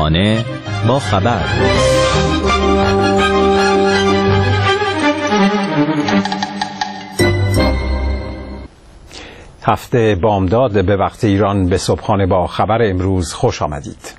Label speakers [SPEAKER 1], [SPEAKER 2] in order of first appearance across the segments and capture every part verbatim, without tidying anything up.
[SPEAKER 1] صبحانه با خبر.
[SPEAKER 2] هفته بامداد به وقت ایران به صبحانه با خبر امروز خوش آمدید.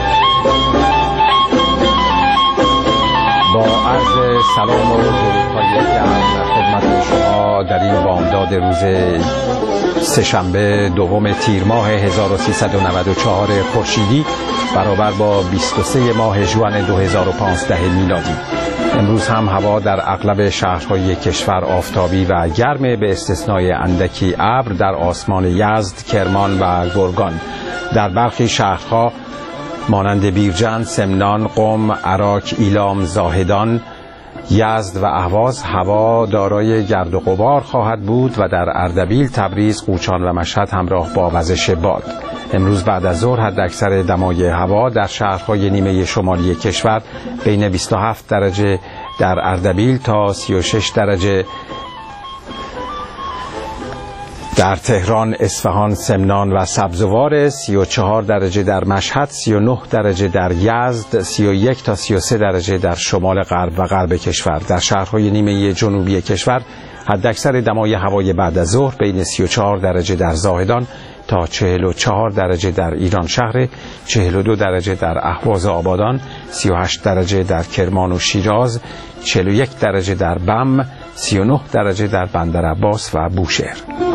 [SPEAKER 2] با عرض سلام و درودهای گرم خدمت شما در این بامداد روز سه‌شنبه دوم تیر ماه هزار و سیصد و نود و چهار خورشیدی برابر با بیست و سه ماه ژوئن دو هزار و پانزده میلادی. امروز هم هوا در اغلب شهرهای کشور آفتابی و گرم به استثنای اندکی ابر در آسمان یزد، کرمان و گرگان. در برخی شهرها مانند بیرجند، سمنان، قم، عراک، ایلام، زاهدان، یزد و اهواز هوا دارای گرد و غبار خواهد بود و در اردبیل، تبریز، قوچان و مشهد همراه با وزش باد. امروز بعد از ظهر حداکثر دمای هوا در شهرهای نیمه شمالی کشور بین بیست و هفت درجه در اردبیل تا سی و شش درجه در تهران، اصفهان، سمنان و سبزوار، سی و چهار درجه در مشهد، سی و نه درجه در یزد، سی و یک تا سی و سه درجه در شمال غرب و غرب کشور. در شهرهای نیمه جنوبی کشور حداکثر دمای هوای بعد از ظهر بین سی و چهار درجه در زاهدان تا چهل و چهار درجه در ایران شهر، چهل و دو درجه در اهواز آبادان، سی و هشت درجه در کرمان و شیراز، چهل و یک درجه در بم، سی و نه درجه در بندرعباس و بوشهر.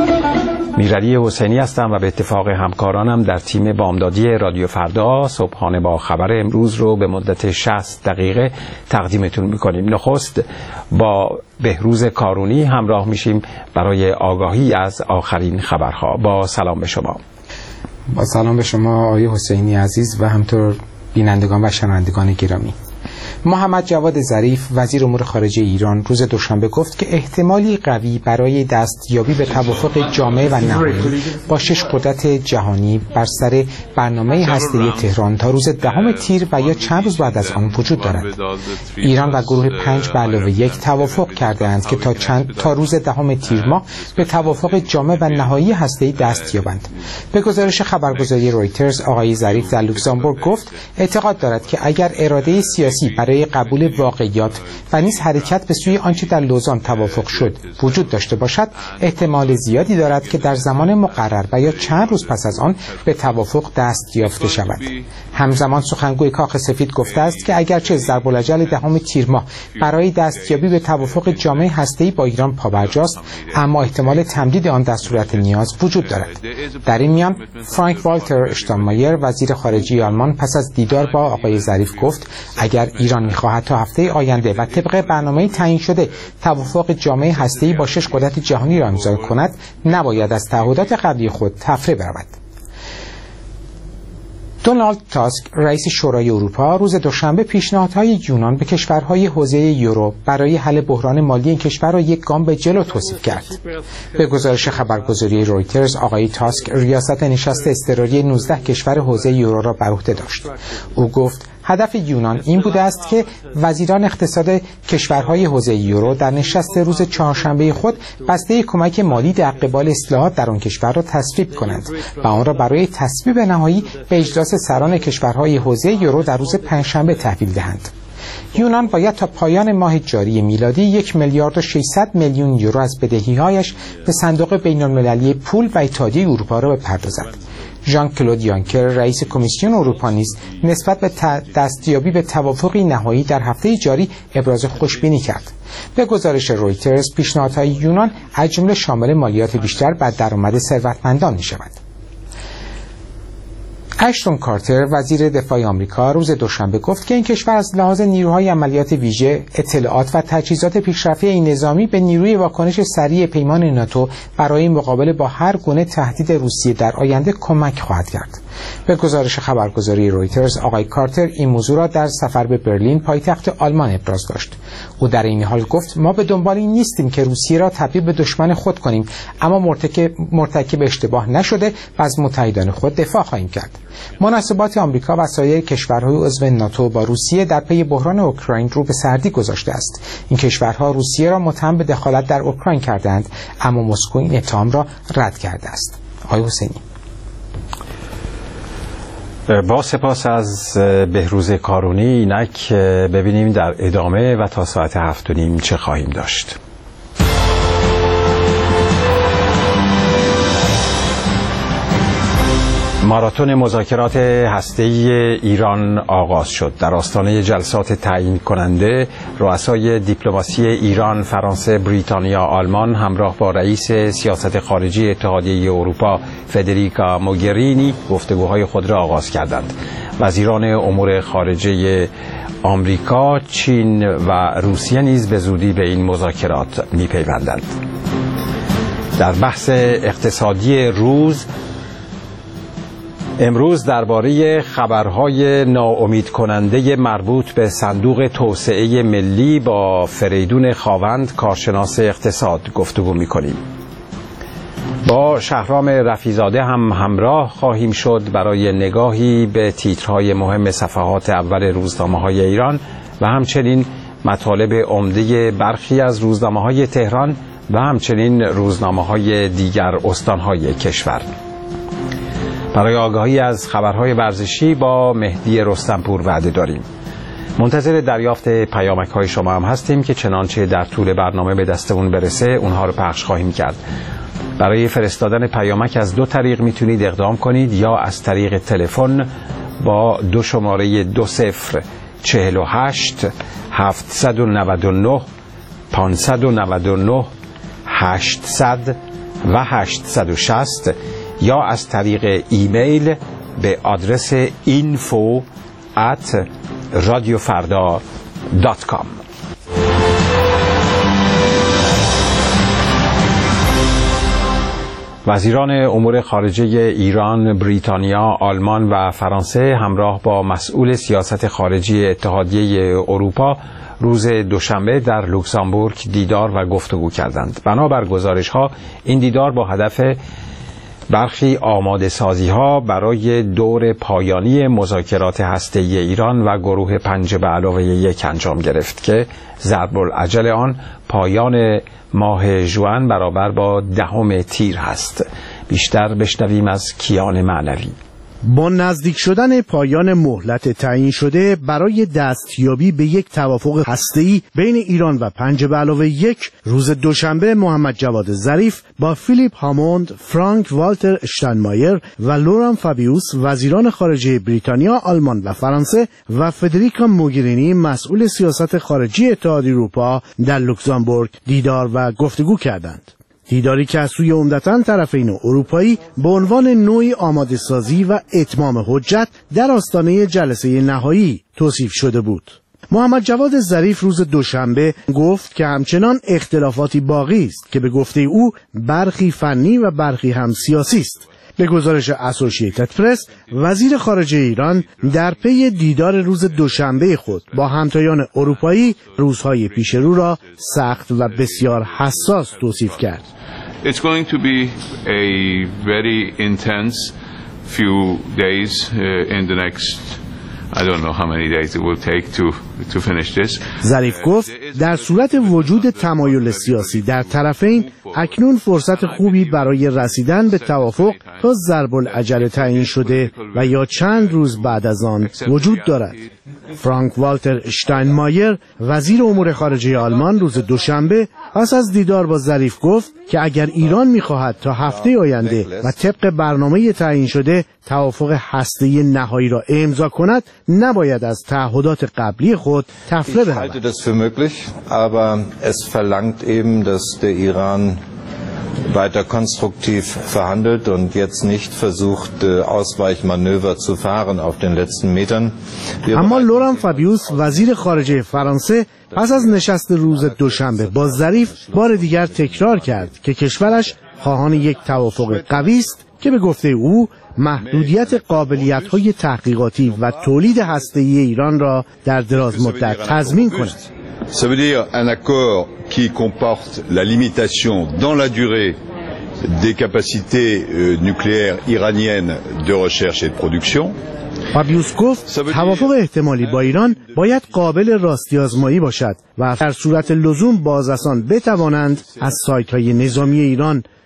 [SPEAKER 2] میرعلی حسینی هستم و به اتفاق همکارانم در تیم بامدادی رادیو فردا صبحانه با خبر امروز رو به مدت شصت دقیقه تقدیمتون میکنیم. نخست با بهروز کارونی همراه میشیم برای آگاهی از آخرین خبرها. با سلام به شما.
[SPEAKER 3] با سلام به شما آقای حسینی عزیز و همطور بینندگان و شنوندگان گرامی. محمد جواد ظریف وزیر امور خارجه ایران روز دوشنبه گفت که احتمالی قوی برای دستیابی به توافق جامع و نهایی با شش قدرت جهانی بر سر برنامه هسته‌ای تهران تا روز دهم تیر و یا چند روز بعد از آن وجود دارد. ایران و گروه پنج به علاوه یک توافق کردند که تا چند تا روز دهم تیر ماه به توافق جامع و نهایی هسته‌ای دست یابند. به گزارش خبرگزاری رویترز آقای ظریف در لوکزامبورگ گفت اعتقاد دارد که اگر اراده سیاسی برای قبول واقعیات و نیز حرکت به سوی آنچه در لوزان توافق شد وجود داشته باشد، احتمال زیادی دارد که در زمان مقرر و یا چند روز پس از آن به توافق دست یافته شود. همزمان سخنگوی کاخ سفید گفته است که اگرچه ضرب‌الاجل دهم تیر ماه برای دستیابی به توافق جامع هسته‌ای با ایران پابرجاست، اما احتمال تمدید آن در صورت نیاز وجود دارد. در این میان فرانک والتر اشتاینمایر وزیر خارجه آلمان پس از دیدار با آقای ظریف گفت اگر ایران می‌خواهد تا هفته آینده و طبق برنامه تعیین شده توافق جامع هسته‌ای با شش قدرت جهانی را امضا کند، نباید از تعهدات قبلی خود تفره برود. دونالد تاسک رئیس شورای اروپا روز دوشنبه پیشنهادهای یونان به کشورهای حوزه یورو برای حل بحران مالی این کشور را یک گام به جلو توصیف کرد. به گزارش خبرگزاری رویترز آقای تاسک ریاست نشست اضطراری نوزده کشور حوزه یورو را بر عهده داشت. او گفت هدف یونان این بوده است که وزیران اقتصاد کشورهای حوزه یورو در نشست روز چهارشنبه خود بسته کمک مالی در قبال اصلاحات در آن کشور را تصویب کنند و آن را برای تصویب نهایی به اجلاس سران کشورهای حوزه یورو در روز پنجشنبه تحویل دهند. یونان باید تا پایان ماه جاری میلادی یک میلیارد و ششصد میلیون یورو از بدهی‌هایش به صندوق بین‌المللی پول و اتحادیه اروپا را بپردازد. ژان کلود یانکر رئیس کمیسیون اروپا نیز نسبت به دستیابی به توافقی نهایی در هفته جاری ابراز خوشبینی کرد. به گزارش رویترز پیشنهادهای یونان از جمله شامل مالیات بیشتر بر درآمد ثروتمندان می‌شود. اشتون کارتر وزیر دفاع آمریکا روز دوشنبه گفت که این کشور از لحاظ نیروهای عملیات ویژه، اطلاعات و تجهیزات پیشرفته نظامی به نیروی واکنش سریع پیمان ناتو برای مقابله با هر گونه تهدید روسیه در آینده کمک خواهد کرد. به گزارش خبرگزاری رویترز آقای کارتر این موضوع را در سفر به برلین پایتخت آلمان ابراز داشت. او در این حال گفت ما به دنبال این نیستیم که روسیه را تبدیل به دشمن خود کنیم، اما مرتکب مرتکب اشتباه نشده و از متحدان خود دفاع خواهیم کرد. مناسبات آمریکا و سایر کشورهای عضو ناتو با روسیه در پی بحران اوکراین رو به سردی گذاشته است. این کشورها روسیه را متهم به دخالت در اوکراین کردند، اما مسکو این اتهام را رد کرده است. آقای حسینی.
[SPEAKER 2] با سپاس از بهروز کارونی. اینک ببینیم در ادامه و تا ساعت هفت و نیم چه خواهیم داشت. ماراتون مذاکرات هسته‌ای ایران آغاز شد. در آستانه جلسات تعیین کننده رؤسای دیپلماسی ایران، فرانسه، بریتانیا، آلمان همراه با رئیس سیاست خارجی اتحادیه اروپا فدریکا موگرینی گفتگوهای خود را آغاز کردند. وزیران امور خارجه آمریکا، چین و روسیه نیز به زودی به این مذاکرات می‌پیوندند. در بحث اقتصادی روز امروز درباره خبرهای ناامید کننده مربوط به صندوق توسعه ملی با فریدون خاوند، کارشناس اقتصاد، گفتگو می‌کنیم. با شهرام رفیزاده هم همراه خواهیم شد برای نگاهی به تیترهای مهم صفحات اول روزنامه‌های ایران و همچنین مطالب عمده برخی از روزنامه‌های تهران و همچنین روزنامه‌های دیگر استان‌های کشور. برای آگاهی از خبرهای ورزشی با مهدی رستمپور وعده داریم. منتظر دریافت پیامک‌های شما هم هستیم که چنانچه در طول برنامه به دستمون برسه اونها رو پخش خواهیم کرد. برای فرستادن پیامک از دو طریق میتونید اقدام کنید، یا از طریق تلفن با دو شماره دو صفر چهل و هشت هفتصد و نود و نه پانصد و نود و نه هشتصد و هشتصد و شصت، یا از طریق ایمیل به آدرس اینفو ات رادیو فردا دات کام. وزیران امور خارجه ایران، بریتانیا، آلمان و فرانسه همراه با مسئول سیاست خارجی اتحادیه اروپا روز دوشنبه در لوکزامبورگ دیدار و گفتگو کردند. بنابر گزارش‌ها این دیدار با هدف برخی آماده سازی ها برای دور پایانی مذاکرات هسته‌ای ایران و گروه پنج به علاوه یک انجام گرفت که ضرب الاجل آن پایان ماه ژوئن برابر با دهم تیر هست. بیشتر بشنویم از کیان معنوی.
[SPEAKER 4] با نزدیک شدن پایان مهلت تعیین شده برای دستیابی به یک توافق هسته‌ای بین ایران و پنج به علاوه یک، روز دوشنبه محمد جواد ظریف با فیلیپ هاموند، فرانک والتر اشتاینمایر و لوران فابیوس وزیران خارجه بریتانیا، آلمان و فرانسه و فدریکا موگرینی مسئول سیاست خارجی اتحادیه اروپا در لوکزامبورگ دیدار و گفتگو کردند. دیداری که از سوی عمدتاً طرفین اروپایی به عنوان نوعی آماده سازی و اتمام حجت در آستانه جلسه نهایی توصیف شده بود. محمد جواد ظریف روز دوشنبه گفت که همچنان اختلافاتی باقی است که به گفته او برخی فنی و برخی هم سیاسی است. به گزارش اسوسییتد پرس، وزیر خارجه ایران در پی دیدار روز دوشنبه خود با همتایان اروپایی روزهای پیش رو را سخت و بسیار حساس توصیف کرد.
[SPEAKER 5] It's going to be a very intense few days uh, in the next I don't know how many days it will take to to finish this.
[SPEAKER 4] ظریف گفت در صورت وجود تمایل سیاسی در طرفین اکنون فرصت خوبی برای رسیدن به توافق تا ضرب العجل تعیین شده و یا چند روز بعد از آن وجود دارد. فرانک والتر اشتاینمایر وزیر امور خارجه آلمان روز دوشنبه پس از دیدار با ظریف گفت که اگر ایران می‌خواهد تا هفته آینده و طبق برنامه تعیین شده توافق هسته‌ای نهایی را امضا کند، نباید از تعهدات قبلی خود تفره برود.
[SPEAKER 6] Ich halte das für möglich, aber es verlangt eben, dass der Iran weiter konstruktiv verhandelt und jetzt nicht versucht, Ausweichmanöver zu fahren auf den letzten Metern.
[SPEAKER 4] اما لوران فابیوس وزیر خارجه فرانسه پس از نشست روز دوشنبه با ظریف بار دیگر تکرار کرد که کشورش خواهان یک توافق قوی است که به گفته او محدودیت قابلیت‌های تحقیقاتی و تولید هسته‌ای ایران را در دراز مدت تضمین کند.
[SPEAKER 7] Ça veut dire un accord qui comporte la limitation dans la durée des capacités euh, nucléaires iraniennes de recherche et de production.
[SPEAKER 4] فابیوس گفت توافق احتمالی با ایران باید قابل راستی آزمایی باشد و در صورت لزوم بازرسان بتوانند از سایت‌های نظامی ایران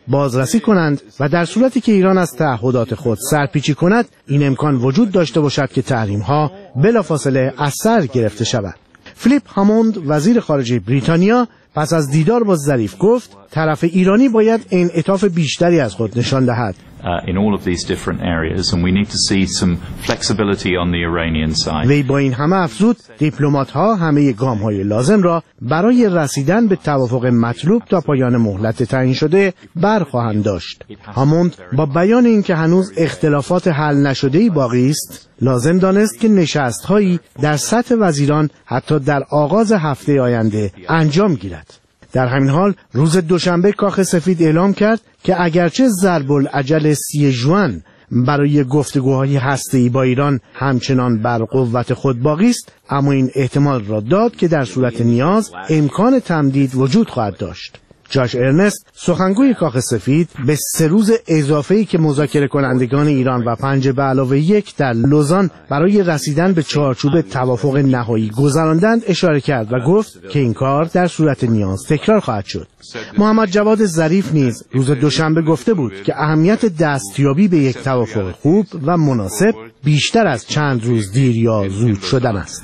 [SPEAKER 4] بازرسی کنند و در صورتی که ایران از تعهدات خود سرپیچی کند این امکان وجود داشته باشد که تحریم‌ها بلافاصله از سر گرفته شود. فیلیپ هاموند وزیر خارجه بریتانیا پس از دیدار با ظریف گفت طرف ایرانی باید انعطاف بیشتری از خود نشان دهد.
[SPEAKER 8] in all of these different areas and we need to see some flexibility on the Iranian side.
[SPEAKER 4] وی با این همه افزود دیپلمات‌ها همه گام‌های لازم را برای رسیدن به توافق مطلوب تا پایان مهلت تعیین شده برخواهند داشت. هاموند با بیان اینکه هنوز اختلافات حل نشده‌ای باقی است، لازم دانست که نشست‌هایی در سطح وزیران حتی در آغاز هفته آینده انجام گیرد. در همین حال روز دوشنبه کاخ سفید اعلام کرد که اگرچه ضرب العجل سی ژوئن برای گفتگوهای هسته‌ای با ایران همچنان بر قوت خود باقی است، اما این احتمال را داد که در صورت نیاز امکان تمدید وجود خواهد داشت. جاش ارنست سخنگوی کاخ سفید به سه روز اضافه‌ای که مذاکره کنندگان ایران و پنج به علاوه یک در لوزان برای رسیدن به چارچوب توافق نهایی گذراندند اشاره کرد و گفت که این کار در صورت نیاز تکرار خواهد شد. محمد جواد ظریف نیز روز دوشنبه گفته بود که اهمیت دستیابی به یک توافق خوب و مناسب بیشتر از چند روز دیر یا زود شدن است.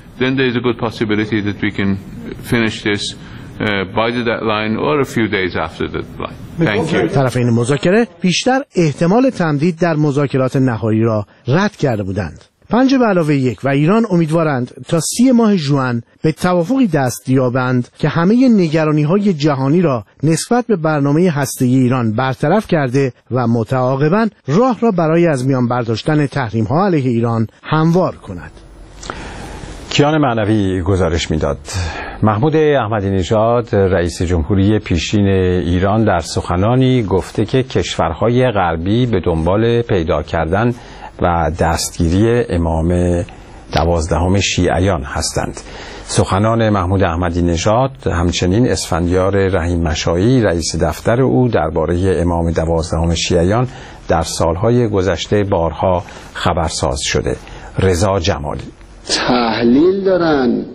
[SPEAKER 5] Uh, by the deadline or a few days after the deadline. Thank you.
[SPEAKER 4] طرفین مذاکره بیشتر احتمال تمدید در مذاکرات نهایی را رد کرده بودند. پنج به علاوه یک و ایران امیدوارند تا سی ماه ژوئن به توافقی دست یابند که همه نگرانی‌های جهانی را نسبت به برنامه هسته‌ای ایران برطرف کرده و متعاقباً راه را برای از میان برداشتن تحریم‌ها علیه ایران هموار کند.
[SPEAKER 2] کیان معنوی گزارش میداد. محمود احمدی نژاد رئیس جمهوری پیشین ایران در سخنانی گفته که کشورهای غربی به دنبال پیدا کردن و دستگیری امام دوازدهم شیعیان هستند. سخنان محمود احمدی نژاد همچنین اسفندیار رحیم مشایی رئیس دفتر او درباره امام دوازدهم شیعیان در سالهای گذشته بارها خبرساز شده. رضا جمالی
[SPEAKER 9] تحلیل دارن،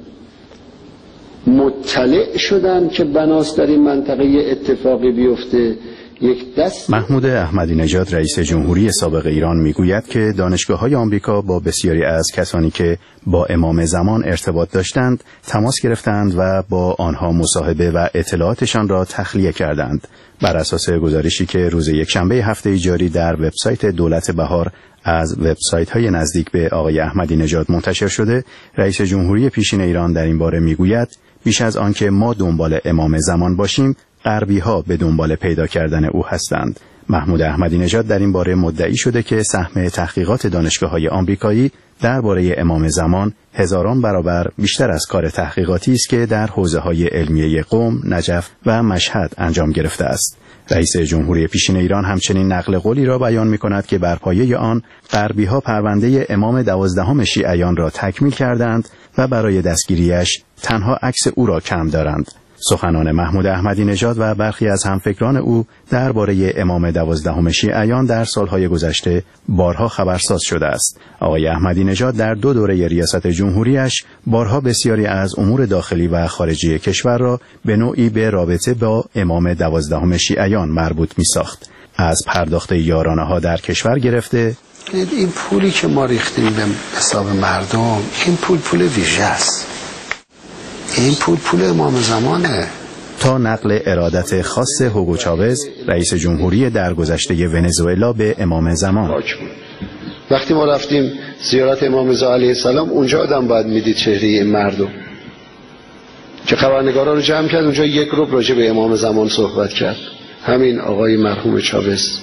[SPEAKER 9] مطلع شدن که بناست در این منطقه اتفاقی بیفته. یک دست
[SPEAKER 10] محمود احمدی نژاد رئیس جمهوری سابق ایران میگوید که دانشگاه‌های آمریکا با بسیاری از کسانی که با امام زمان ارتباط داشتند تماس گرفتند و با آنها مصاحبه و اطلاعاتشان را تخلیه کردند. بر اساس گزارشی که روز یکشنبه هفته جاری در وبسایت دولت بهار از وبسایت‌های نزدیک به آقای احمدی نژاد منتشر شده، رئیس جمهوری پیشین ایران در این باره میگوید بیش از آن که ما دنبال امام زمان باشیم، غربی‌ها به دنبال پیدا کردن او هستند. محمود احمدی نژاد در این باره مدعی شده که سهم تحقیقات دانشگاه‌های آمریکایی درباره امام زمان هزاران برابر بیشتر از کار تحقیقاتی است که در حوزه‌های علمیه قم، نجف و مشهد انجام گرفته است. رئیس جمهوری پیشین ایران همچنین نقل قولی را بیان می‌کند که بر پایه آن غربی‌ها پرونده امام دوازدهم شیعیان را تکمیل کردند و برای دستگیریش تنها عکس او را کم دارند. سخنان محمود احمدی نژاد و برخی از همفکران او درباره امام دوازدهم شیعیان در سالهای گذشته بارها خبرساز شده است. آقای احمدی نژاد در دو دوره ریاست جمهوریش بارها بسیاری از امور داخلی و خارجی کشور را به نوعی به رابطه با امام دوازدهم شیعیان مربوط می‌ساخت. از پرداخت یارانه ها در کشور گرفته
[SPEAKER 9] این پولی که ما ریختیم به حساب مردم، این پول پول ویژه است. این پول پول امام زمانه.
[SPEAKER 10] تا نقل ارادت خاص هوگو چاوز رئیس جمهوری درگذشته ونزوئلا به امام زمان.
[SPEAKER 9] وقتی ما رفتیم زیارت امام رضا علیه السلام، اونجا آدم باید میدید چهره این مردم که خبرنگارا رو جمع کرد، اونجا یک روب راجع به امام زمان صحبت کرد، همین آقای مرحوم چاوز.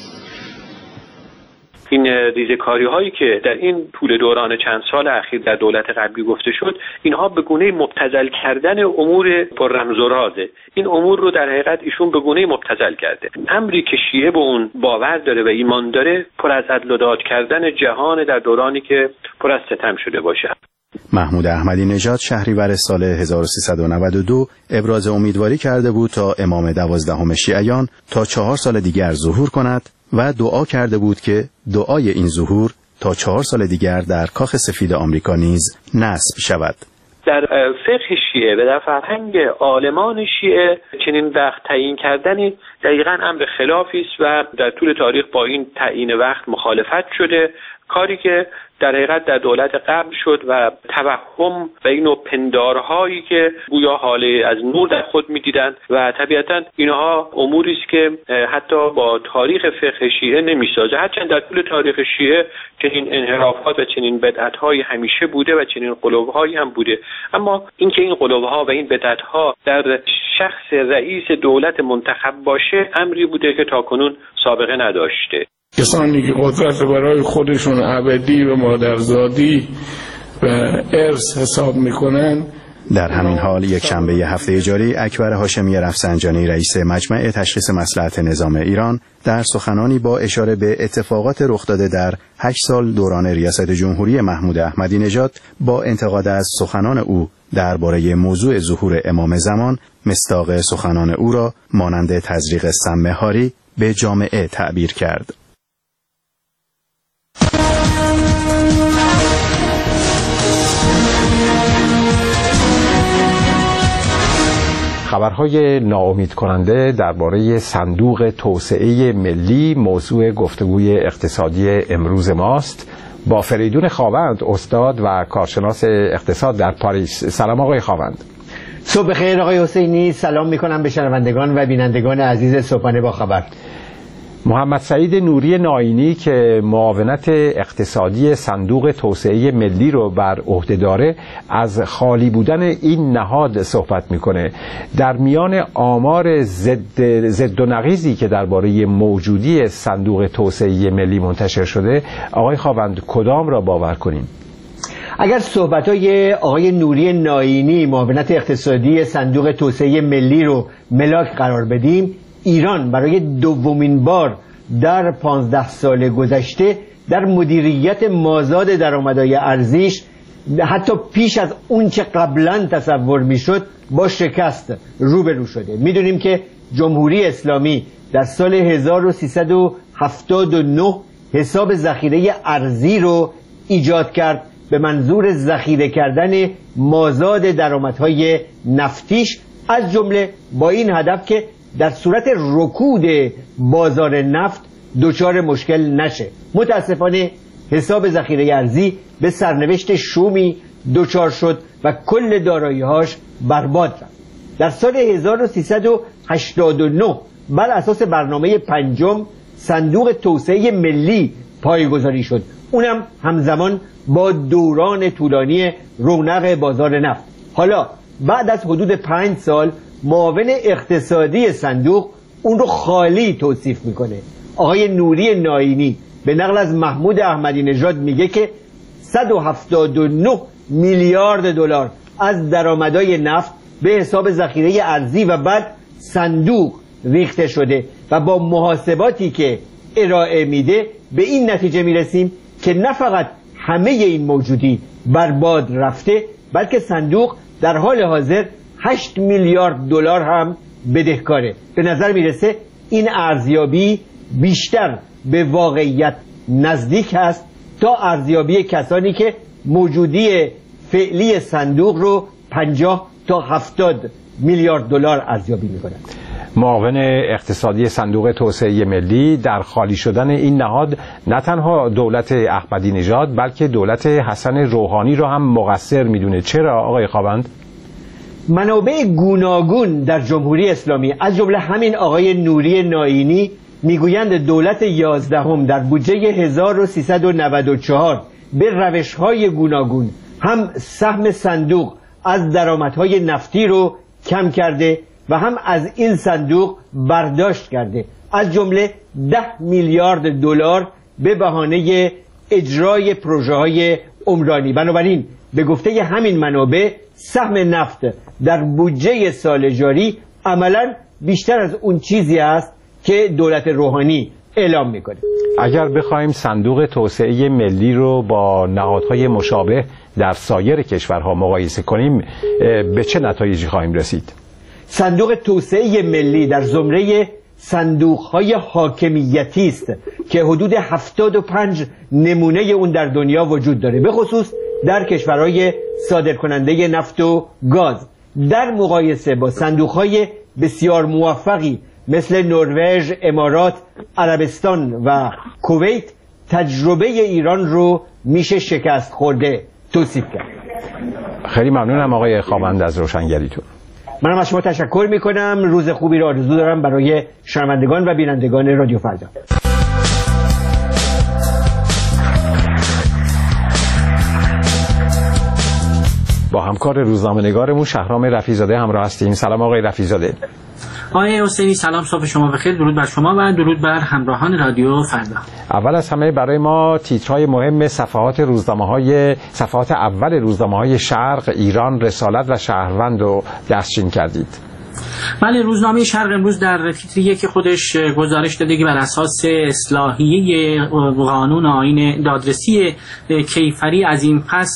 [SPEAKER 11] این ریزه‌کاری هایی که در این طول دوران چند سال اخیر در دولت غربی گفته شد، اینها به گونه مبتذل کردن امور پر رمز و رازه. این امور رو در حقیقت ایشون به گونه مبتذل کرده. امری که شیعه به اون باور داره و ایمان داره، پر از عدل و داد کردن جهان در دورانی که پر از ستم شده باشه.
[SPEAKER 10] محمود احمدی نژاد شهریور سال هزار و سیصد و نود و دو ابراز امیدواری کرده بود تا امام دوازدهم شیعیان تا چهار سال دیگر ظهور کند و دعا کرده بود که دعای این ظهور تا چهار سال دیگر در کاخ سفید آمریکا نیز نصب شود.
[SPEAKER 11] در فقه شیعه و در فرهنگ عالمان شیعه چنین وقت تعیین کردن دقیقاً امر خلافی است و در طول تاریخ با این تعیین وقت مخالفت شده، کاری که در حقیقت در دولت قبل شد و توهم و این نوع پندارهایی که گویا حاله از نور در خود می‌دیدند و طبیعتاً اینها اموری است که حتی با تاریخ فقه شیعه نمی‌سازه، هرچند در طول تاریخ شیعه چنین انحرافات و چنین بدعت‌هایی همیشه بوده و چنین قلوب‌هایی هم بوده، اما اینکه این قلوب‌ها و این بدعت‌ها در شخص رئیس دولت منتخب باشه امری بوده که تاکنون سابقه نداشته.
[SPEAKER 12] کسانی که قدرت برای خودشون ابدی و مادرزادی و ارث حساب میکنن.
[SPEAKER 10] در همین حال یک شنبه هفته جاری اکبر هاشمی رفسنجانی رئیس مجمع تشخیص مصلحت نظام ایران در سخنانی با اشاره به اتفاقات رخ داده در هشت سال دوران ریاست جمهوری محمود احمدی نژاد با انتقاد از سخنان او درباره موضوع ظهور امام زمان مصداق سخنان او را مانند تزریق سم هاری به جامعه تعبیر کرد.
[SPEAKER 2] خبرهای ناامید کننده درباره صندوق توسعه ملی موضوع گفتگوی اقتصادی امروز ماست. با فریدون خاوند، استاد و کارشناس اقتصاد در پاریس. سلام آقای خاوند.
[SPEAKER 13] صبح بخیر آقای حسینی، سلام میکنم به شنوندگان و بینندگان عزیز صبحانه با خبر.
[SPEAKER 2] محمد سعید نوری ناینی که معاونت اقتصادی صندوق توسعه ملی رو بر عهده داره از خالی بودن این نهاد صحبت میکنه. در میان آمار ضد ضد و نقیضی که درباره موجودی صندوق توسعه ملی منتشر شده، آقای خاوند کدام را باور کنیم؟
[SPEAKER 13] اگر صحبت‌های آقای نوری ناینی معاونت اقتصادی صندوق توسعه ملی رو ملاک قرار بدیم، ایران برای دومین بار در پانزده سال گذشته در مدیریت مازاد درآمدهای ارزیش حتی پیش از اون چه قبلا تصور میشد با شکست روبرو شده. میدونیم که جمهوری اسلامی در سال هزار و سیصد و هفتاد و نه حساب ذخیره ارزی رو ایجاد کرد به منظور ذخیره کردن مازاد درآمدهای نفتیش، از جمله با این هدف که در صورت رکود بازار نفت دچار مشکل نشه. متاسفانه حساب ذخیره ارزی به سرنوشت شومی دچار شد و کل دارایی‌هاش برباد رفت. در سال هزار و سیصد و هشتاد و نه بر اساس برنامه پنجم صندوق توسعه ملی پایه‌گذاری شد، اونم همزمان با دوران طولانی رونق بازار نفت. حالا بعد از حدود پنج سال معاون اقتصادی صندوق اون رو خالی توصیف میکنه. آقای نوری ناینی به نقل از محمود احمدی نژاد میگه که صد و هفتاد و نه میلیارد دلار از درآمدهای نفت به حساب ذخیره ارزی و بعد صندوق ریخته شده و با محاسباتی که ارائه میده به این نتیجه میرسیم که نه فقط همه این موجودی برباد رفته، بلکه صندوق در حال حاضر هشت میلیارد دلار هم بدهکاره. به نظر میرسه این ارزیابی بیشتر به واقعیت نزدیک است تا ارزیابی کسانی که موجودی فعلی صندوق رو پنجاه تا هفتاد میلیارد دلار ارزیابی میکنند.
[SPEAKER 2] معاون اقتصادی صندوق توسعه ملی در خالی شدن این نهاد نه تنها دولت احمدی نژاد بلکه دولت حسن روحانی رو هم مقصر میدونه. چرا آقای خاوند؟
[SPEAKER 13] منابع گوناگون در جمهوری اسلامی از جمله همین آقای نوری ناینی میگویند دولت یازدهم در بودجه هزار و سیصد و نود و چهار به روش‌های گوناگون هم سهم صندوق از درآمدهای نفتی رو کم کرده و هم از این صندوق برداشت کرده، از جمله ده میلیارد دلار به بهانه اجرای پروژه‌های عمرانی. بنابراین به گفته همین منابع سهم نفت در بودجه سال جاری عملاً بیشتر از اون چیزی است که دولت روحانی اعلام میکنه.
[SPEAKER 2] اگر بخوایم صندوق توسعه ملی رو با نهادهای مشابه در سایر کشورها مقایسه کنیم به چه نتایجی خواهیم رسید؟
[SPEAKER 13] صندوق توسعه ملی در زمره صندوق‌های حاکمیتی است که حدود هفتاد و پنج نمونه اون در دنیا وجود داره، به خصوص در کشورهای صادرکننده نفت و گاز. در مقایسه با صندوق‌های بسیار موفقی مثل نروژ، امارات، عربستان و کویت تجربه ایران رو میشه شکست خورده توصیف کرد.
[SPEAKER 2] خیلی ممنونم آقای خاوند از روشنگریتون.
[SPEAKER 13] منم از شما تشکر میکنم. روز خوبی رو آرزو دارم برای شنوندگان و بینندگان رادیو فردا.
[SPEAKER 2] با همکار روزنامه‌نگارمون شهرام رفیع‌زاده همراه هستیم. سلام آقای رفیع‌زاده.
[SPEAKER 14] آقای حسینی سلام، صبح شما بخیر. درود بر شما و درود بر همراهان رادیو فردا.
[SPEAKER 2] اول از همه برای ما تیترهای مهم صفحات روزنامه‌های صفحات اول روزنامه‌های شرق، ایران، رسالت و شهروند رو دستچین کردید.
[SPEAKER 14] بله، روزنامه شرق امروز در تیتر یک خودش گزارش داده که بر اساس اصلاحیه قانون آیین دادرسی کیفری از این پس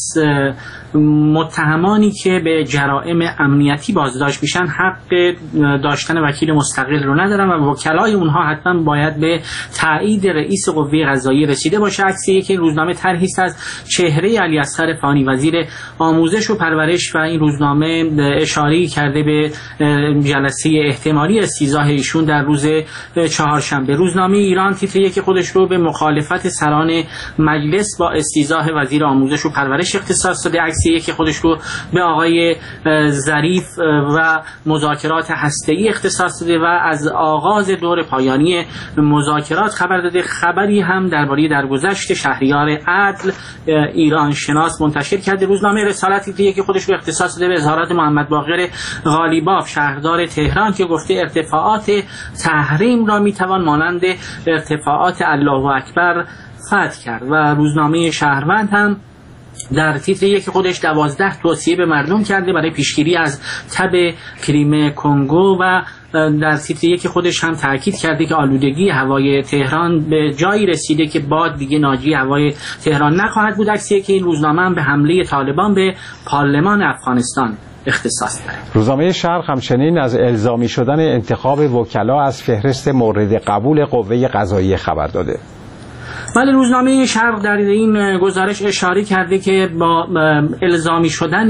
[SPEAKER 14] متهمانی که به جرائم امنیتی بازداشت میشن حق داشتن وکیل مستقل رو ندارن و وکلای اونها حتما باید به تایید رئیس قوه قضاییه رسیده باشه. عکسی که روزنامه طرحی است از چهره علی اصغر فانی وزیر آموزش و پرورش و این روزنامه اشاره کرده به جلسه احتمالی استیضاح ایشون در روز چهارشنبه. روزنامه ایران تیتر یک خودش رو به مخالفت سران مجلس با استیضاح وزیر آموزش و پرورش اختصاص داده. عکسی که خودش رو به آقای ظریف و مذاکرات هسته‌ای اختصاص داده و از آغاز دور پایانی مذاکرات خبر داده. خبری هم درباره درگذشت شهریار عدل ایران شناس منتشر کرده. روزنامه رسالت تیتر که خودش رو اختصاص داده به اظهارات محمد باقر قالیباف شهردار تهران که گفته ارتفاعات تحریم را میتوان مانند ارتفاعات الله اکبر فتح کرد. و روزنامه شهروند هم در تیتر یک خودش دوازده توصیه به مردم کرده برای پیشگیری از تب کریم کنگو و در تیتر یک خودش هم تاکید کرده که آلودگی هوای تهران به جایی رسیده که باد دیگه ناجی هوای تهران نخواهد بود. عکسیه که این روزنامه هم به حمله طالبان به پارلمان افغانستان اختصاص داره.
[SPEAKER 2] روزنامه شرق همچنین از الزامی شدن انتخاب وکلا از فهرست مورد قبول قوه قضاییه خبر داده.
[SPEAKER 14] ولی روزنامه شرق در این گزارش اشاره کرده که با الزامی شدن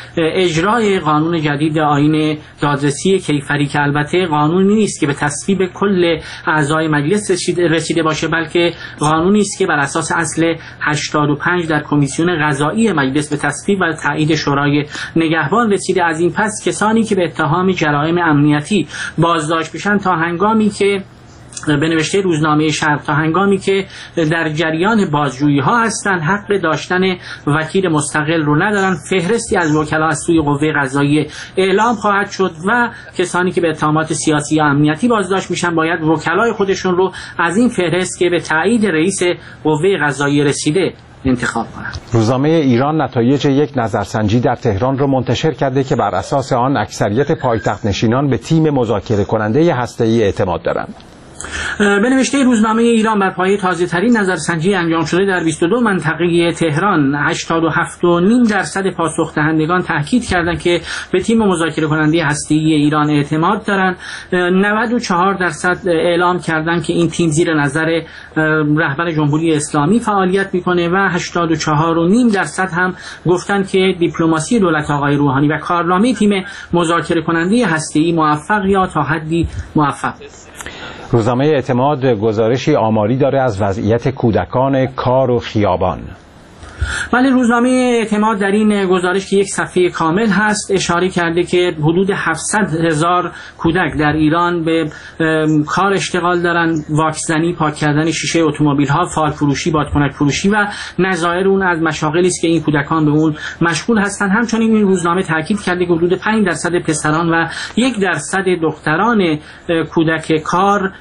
[SPEAKER 14] اجرای قانون جدید آیین دادرسی کیفری که البته قانونی نیست که به تصویب کل اعضای مجلس رسیده باشه، بلکه قانونی است که بر اساس اصل هشتاد و پنج در کمیسیون قضایی مجلس به تصویب و تایید شورای نگهبان رسیده. از این پس کسانی که به اتهام جرایم امنیتی بازداشت بشن تا هنگامی که به نوشته روزنامه شرق تا هنگامی که در جریان بازجویی ها هستند حق داشتن وکیل مستقل رو ندارن. فهرستی از وکلا از سوی قوه قضاییه اعلام خواهد شد و کسانی که به اتهامات سیاسی یا امنیتی بازداشت میشن باید وکلای خودشون رو از این فهرست که به تایید رئیس قوه قضاییه رسیده انتخاب کنند.
[SPEAKER 2] روزنامه ایران نتایج یک نظرسنجی در تهران را منتشر کرده که بر اساس آن اکثریت پایتخت نشینان به تیم مذاکره کننده هسته‌ای اعتماد دارند.
[SPEAKER 14] به نوشته روزنامه ایران بر پایه تازه‌ترین نظرسنجی انجام شده در بیست و دو منطقه تهران هشتاد و هفت و نیم درصد پاسخ دهندگان تاکید کردند که به تیم مذاکره کننده هسته‌ای ایران اعتماد دارند. نود و چهار درصد اعلام کردند که این تیم زیر نظر رهبر جمهوری اسلامی فعالیت میکنه و هشتاد و چهار و نیم درصد هم گفتند که دیپلماسی دولت آقای روحانی و کارنامه تیم مذاکره کننده هسته‌ای موفق یا تا حدی موفق.
[SPEAKER 2] روزنامه اعتماد گزارشی آماری داره از وضعیت کودکان کار و خیابان.
[SPEAKER 14] ولی روزنامه اعتماد در این گزارش که یک صفحه کامل هست اشاره کرده که حدود هفتصد هزار کودک در ایران به کار اشتغال دارن، واکس‌زنی، پاک کردن شیشه اتومبیل‌ها، فال فروشی، بادکنک فروشی و نظایر اون از مشاغلی است که این کودکان به اون مشغول هستند. همچنین این روزنامه تاکید کرده که حدود پنج درصد پسران و یک درصد دختران کودک کار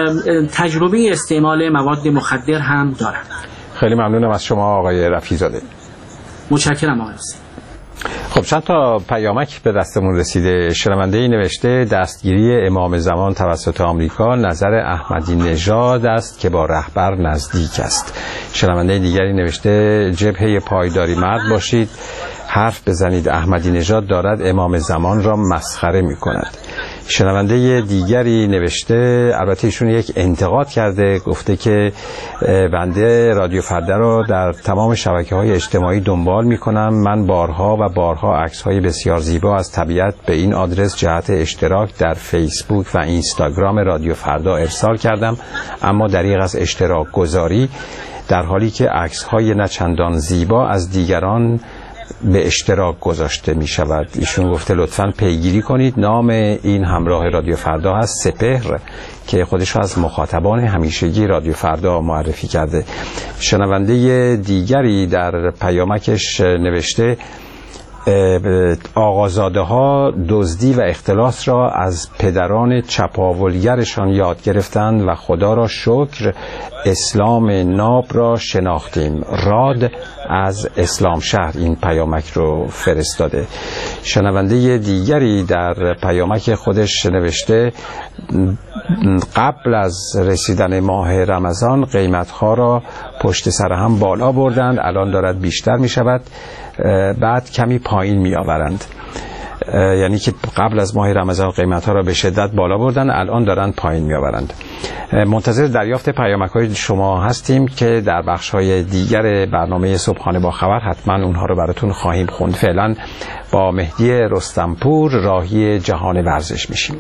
[SPEAKER 14] تجربه استعمال مواد مخدر هم دارند.
[SPEAKER 2] خیلی ممنونم از شما آقای رفیع‌زاده.
[SPEAKER 14] متشکرم آقای حسین.
[SPEAKER 2] خب چند تا پیامک به دستمون رسیده. شنونده‌ای نوشته دستگیری امام زمان توسط آمریکا نظر احمدی نژاد است که با رهبر نزدیک است. شنونده دیگری نوشته جبهه پایداری مرد باشید، حرف بزنید احمدی نژاد دارد امام زمان را مسخره می‌کند. شنونده دیگری نوشته، البته ایشون یک انتقاد کرده، گفته که بنده رادیو فردا رو در تمام شبکه‌های اجتماعی دنبال می‌کنم. من بارها و بارها عکس‌های بسیار زیبا از طبیعت به این آدرس جهت اشتراک در فیسبوک و اینستاگرام رادیو فردا ارسال کردم، اما دریغ از اشتراک گذاری، در حالی که عکس‌های نه چندان زیبا از دیگران به اشتراک گذاشته می شود. ایشون گفته لطفاً پیگیری کنید. نام این همراه رادیو فردا هست سپهر که خودش از مخاطبان همیشگی رادیو فردا معرفی کرده. شنونده دیگری در پیامکش نوشته آقازاده ها دزدی و اختلاس را از پدران چپاولگرشان یاد گرفتند و خدا را شکر اسلام ناب را شناختیم. راد از اسلام شهر این پیامک رو فرستاده. شنونده دیگری در پیامک خودش نوشته قبل از رسیدن ماه رمضان قیمتها را پشت سر هم بالا بردند، الان دارد بیشتر می شود، بعد کمی پایین می آورند. یعنی که قبل از ماه رمضان قیمتها را به شدت بالا بردن، الان دارن پایین می آورند. منتظر دریافت پیامک‌های شما هستیم که در بخش‌های دیگر برنامه صبحانه با خبر حتما اونها رو براتون خواهیم خوند. فعلا با مهدی رستمپور راهی جهان ورزش میشیم.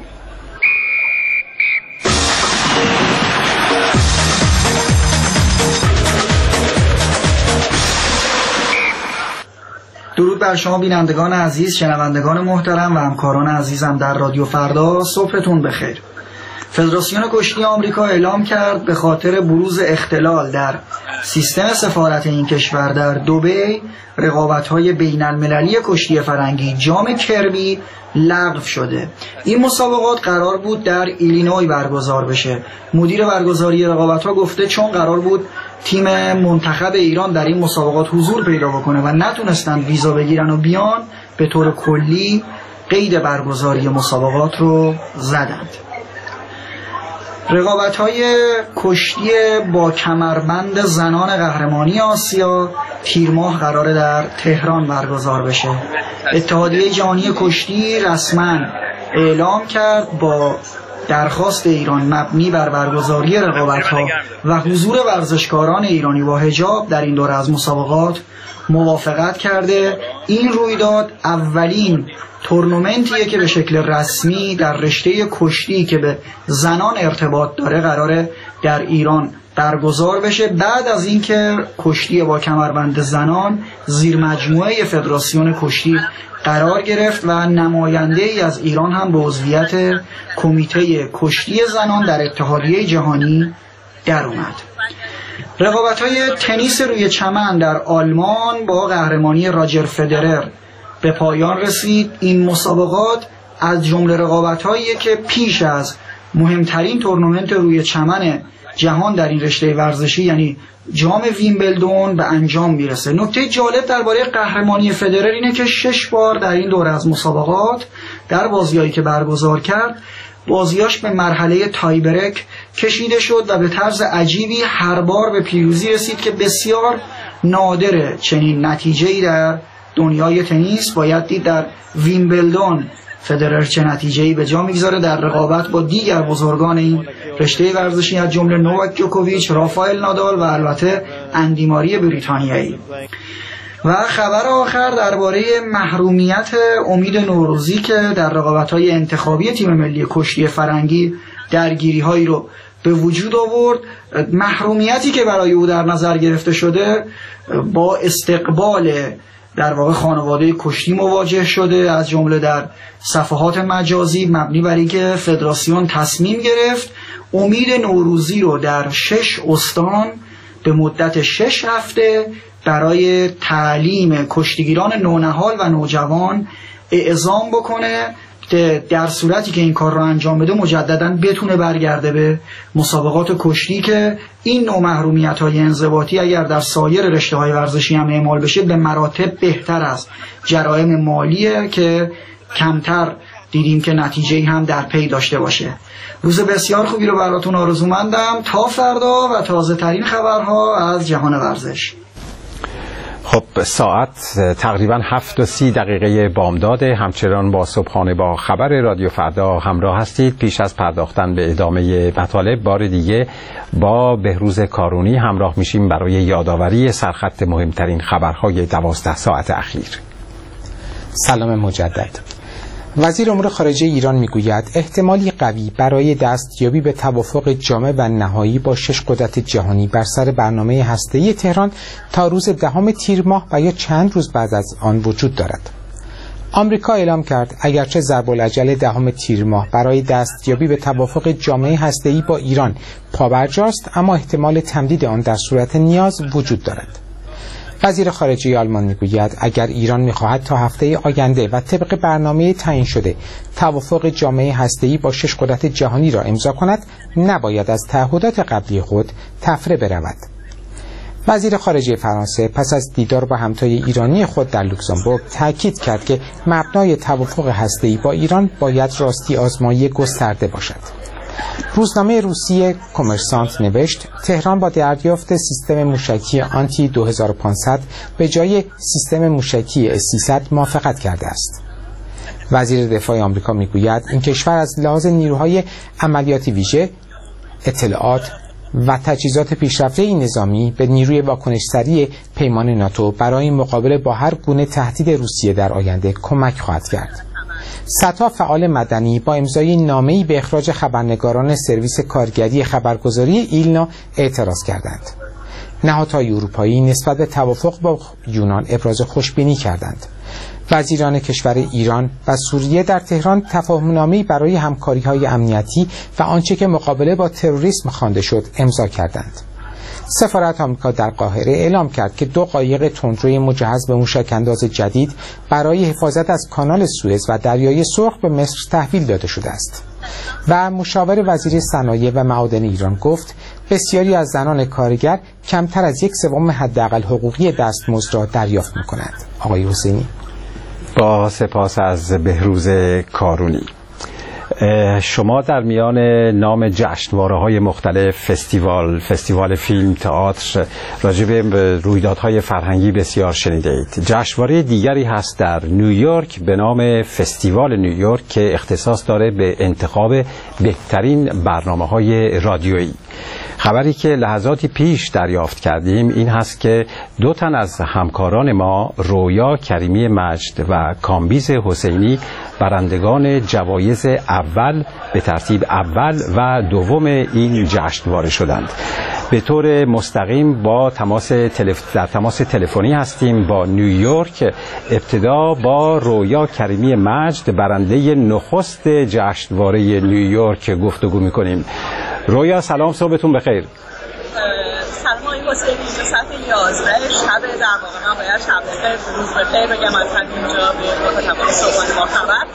[SPEAKER 15] درود بر شما بینندگان عزیز، شنوندگان محترم و همکاران عزیزم در رادیو فردا. صبحتون بخیر. فدراسیون کشتی آمریکا اعلام کرد به خاطر بروز اختلال در سیستم سفارت این کشور در دبی، رقابت‌های بین‌المللی کشتی فرنگی جام کربی لغو شده. این مسابقات قرار بود در ایلینوی برگزار بشه. مدیر برگزاری رقابت‌ها گفته چون قرار بود تیم منتخب ایران در این مسابقات حضور پیدا بکنه و نتونستند ویزا بگیرن و بیان، به طور کلی قید برگزاری مسابقات رو زدند. رقابت‌های کشتی با کمربند زنان قهرمانی آسیا تیر ماه قراره در تهران برگزار بشه. اتحادیه جهانی کشتی رسما اعلام کرد با درخواست ایران مبنی بر برگزاری رقابت‌ها و حضور ورزشکاران ایرانی با حجاب در این دوره از مسابقات موافقت کرده. این رویداد اولین تورنمنتیه که به شکل رسمی در رشته کشتی که به زنان ارتباط داره قراره در ایران برگزار بشه، بعد از اینکه کشتی با کمربند زنان زیر مجموعه فدراسیون کشتی قرار گرفت و نماینده ای از ایران هم به عضویت کمیته کشتی زنان در اتحادیه جهانی در اومد. رقابت‌های تنیس روی چمن در آلمان با قهرمانی راجر فدرر به پایان رسید. این مسابقات از جمله رقابت‌هایی که پیش از مهمترین تورنمنت روی چمن جهان در این رشته ورزشی یعنی جام ویمبلدون به انجام میرسه. نکته جالب درباره قهرمانی فدرر اینه که شش بار در این دوره از مسابقات در بازیایی که برگزار کرد بازیاش به مرحله تایبرک کشیده شد و به طرز عجیبی هر بار به پیروزی رسید که بسیار نادره چنین نتیجه‌ای در دنیای تنیس. باید دید در ویمبلدون فدرر چه نتیجه‌ای به جا میگذاره در رقابت با دیگر بزرگان این رشته ورزشی از جمله نوواک جوکوویچ، رافائل نادال و البته اندی ماری بریتانیایی. و خبر آخر درباره محرومیت امید نوروزی که در رقابت‌های انتخابی تیم ملی کشتی فرنگی درگیری‌هایی رو به وجود آورد. محرومیتی که برای او در نظر گرفته شده با استقبال در واقع خانواده کشتی مواجه شده، از جمله در صفحات مجازی مبنی بر اینکه فدراسیون تصمیم گرفت امید نوروزی رو در شش استان به مدت شش هفته برای تعلیم کشتیگیران نونهال و نوجوان اعزام بکنه که در صورتی که این کار رو انجام بده مجددا بتونه برگرده به مسابقات کشتی که این نوع محرومیت‌های انضباطی اگر در سایر رشته‌های ورزشی هم اعمال بشه به مراتب بهتر از جرایم مالیه که کمتر دیدیم که نتیجه‌ای هم در پی داشته باشه. روز بسیار خوبی رو براتون آرزومندم. تا فردا و تازه ترین خبرها از جهان ورزش.
[SPEAKER 2] خب ساعت تقریبا هفت و سی دقیقه بامداده. همچنان با صبحانه با خبر رادیو فردا همراه هستید. پیش از پرداختن به ادامه مطالب بار دیگه با بهروز کارونی همراه میشیم برای یادآوری سرخط مهمترین خبرهای دوازده ساعت اخیر.
[SPEAKER 3] سلام مجدد. وزیر امور خارجه ایران میگوید احتمالی قوی برای دستیابی به توافق جامع و نهایی با شش قدرت جهانی بر سر برنامه هسته‌ای تهران تا روز دهم تیر ماه و یا چند روز بعد از آن وجود دارد. آمریکا اعلام کرد اگرچه ضرب العجل دهم تیر ماه برای دستیابی به توافق جامع هسته‌ای با ایران پابرجاست، اما احتمال تمدید آن در صورت نیاز وجود دارد. وزیر خارجه آلمان میگوید اگر ایران میخواهد تا هفته آینده و طبق برنامه تعیین شده توافق جامعه هسته‌ای با شش قدرت جهانی را امضا کند، نباید از تعهدات قبلی خود تفره برود. وزیر خارجه فرانسه پس از دیدار با همتای ایرانی خود در لوکزامبورگ تاکید کرد که مبنای توافق هسته‌ای با ایران باید راستی آزمایی گسترده باشد. روزنامه روسیه کمرسانت نوشت تهران با دریافت سیستم موشکی آنتی دو هزار و پانصد به جای سیستم موشکی اس سیصد موافقت کرده است. وزیر دفاع آمریکا میگوید این کشور از لحاظ نیروهای عملیاتی ویژه، اطلاعات و تجهیزات پیشرفته نظامی به نیروی واکنش سریع پیمان ناتو برای مقابله با هر گونه تهدید روسیه در آینده کمک خواهد کرد. صدها فعال مدنی با امضای نامه‌ای به اخراج خبرنگاران سرویس کارگری خبرگزاری ایلنا اعتراض کردند. نهادهای اروپایی نسبت به توافق با یونان ابراز خوشبینی کردند. وزیران کشور ایران و سوریه در تهران تفاهم‌نامه‌ای برای همکاری‌های امنیتی و آنچه که مقابله با تروریسم خوانده شد امضا کردند. سفارت آمریکا در قاهره اعلام کرد که دو قایق تندروی مجهز به موشک‌انداز جدید برای حفاظت از کانال سوئز و دریای سرخ به مصر تحویل داده شده است. و مشاور وزیر صنایع و معادن ایران گفت بسیاری از زنان کارگر کمتر از یک سوم حداقل حقوقی دستمزد را دریافت می‌کنند. آقای حسینی.
[SPEAKER 2] با سپاس از بهروز کارونی. شما در میان نام جشنواره‌های مختلف، فستیوال، فستیوال فیلم، تئاتر، راجع به رویدادهای فرهنگی بسیار شنیده اید. جشنواره دیگری هست در نیویورک به نام فستیوال نیویورک که اختصاص داره به انتخاب بهترین برنامه‌های رادیویی. خبری که لحظاتی پیش دریافت کردیم این هست که دو تن از همکاران ما، رویا کریمی مجد و کامبیز حسینی، برندگان جوایز اول به ترتیب اول و دوم این جشنواره شدند. به طور مستقیم با تماس تلف... در تماس تلفنی هستیم با نیویورک. ابتدا با رویا کریمی مجد برنده نخست جشنواره نیویورک گفتگو می‌کنیم. رویا سلام، صبحتون بخیر.
[SPEAKER 16] سلام آقای حسینی، ساعت یازده شب در واقع من باید شب بخیر روز بخیر بگم از اینجا به مخاطبان صبحانه با خبر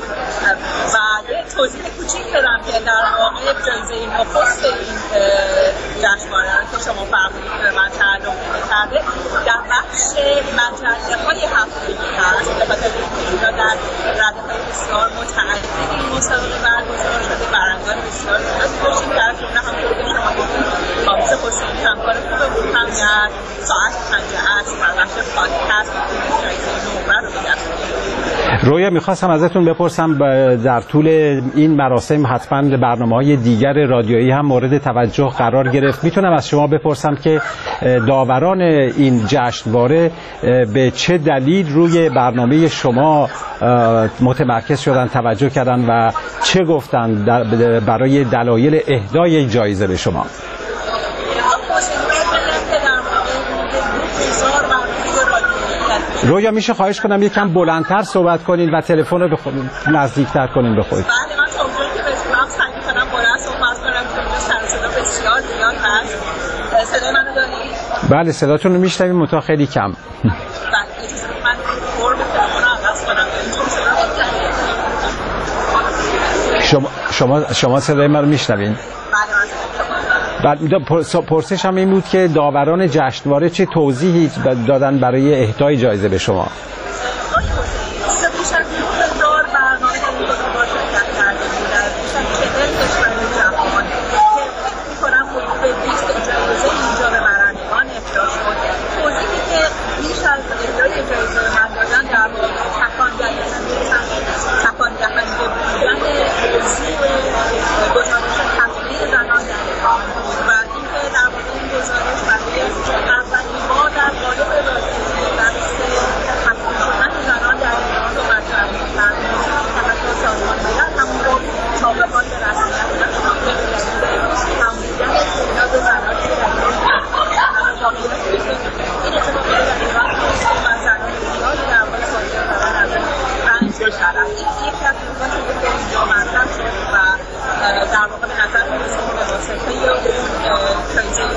[SPEAKER 16] و یه توضیح کوچیک بدم که در واقع جایزه نخست این جشنواره که شما فرمودید به من تعلق کرده در بخش مجله های هفتگی هست. به خاطر اینکه اینا در رده های بسیار متعددی این مسابقه برگزار شده، برندگان بسیار زیادی داشتیم، در جمله همونطور که شما گفتید کامبیز حسینی همکار خوبمون هم در ساعت پنج عصر در بخش پادکست جایزه نمره رو به دست آورد.
[SPEAKER 2] رویا میخواستم ازتون بپرسم در طول این مراسم حتما برنامه‌های دیگر رادیویی هم مورد توجه قرار گرفت. میتونم از شما بپرسم که داوران این جشنواره به چه دلیل روی برنامه شما متمرکز شدن، توجه کردن و چه گفتن برای دلایل اهدای جایزه به شما؟ رویا میشه خواهش کنم یکم بلندتر صحبت کنین و تلفن رو بخ... نزدیکتر کنین به خود.
[SPEAKER 16] بله، من تا اونجایی که بتونم سعی می‌کنم بلند صحبت کنم چون اینجا سر صدا بسیار زیاد هست. صدای منو دارید؟
[SPEAKER 2] بله، صداتون رو میشنویم منتها خیلی کم.
[SPEAKER 16] بله، اجازه بدید من فرم تلفن رو عوض کنم.
[SPEAKER 2] شما شما شما صدای من رو میشنوین؟ بعد پرسش هم این بود که داوران جشنواره چه توضیحی دادن برای اهدای جایزه به شما؟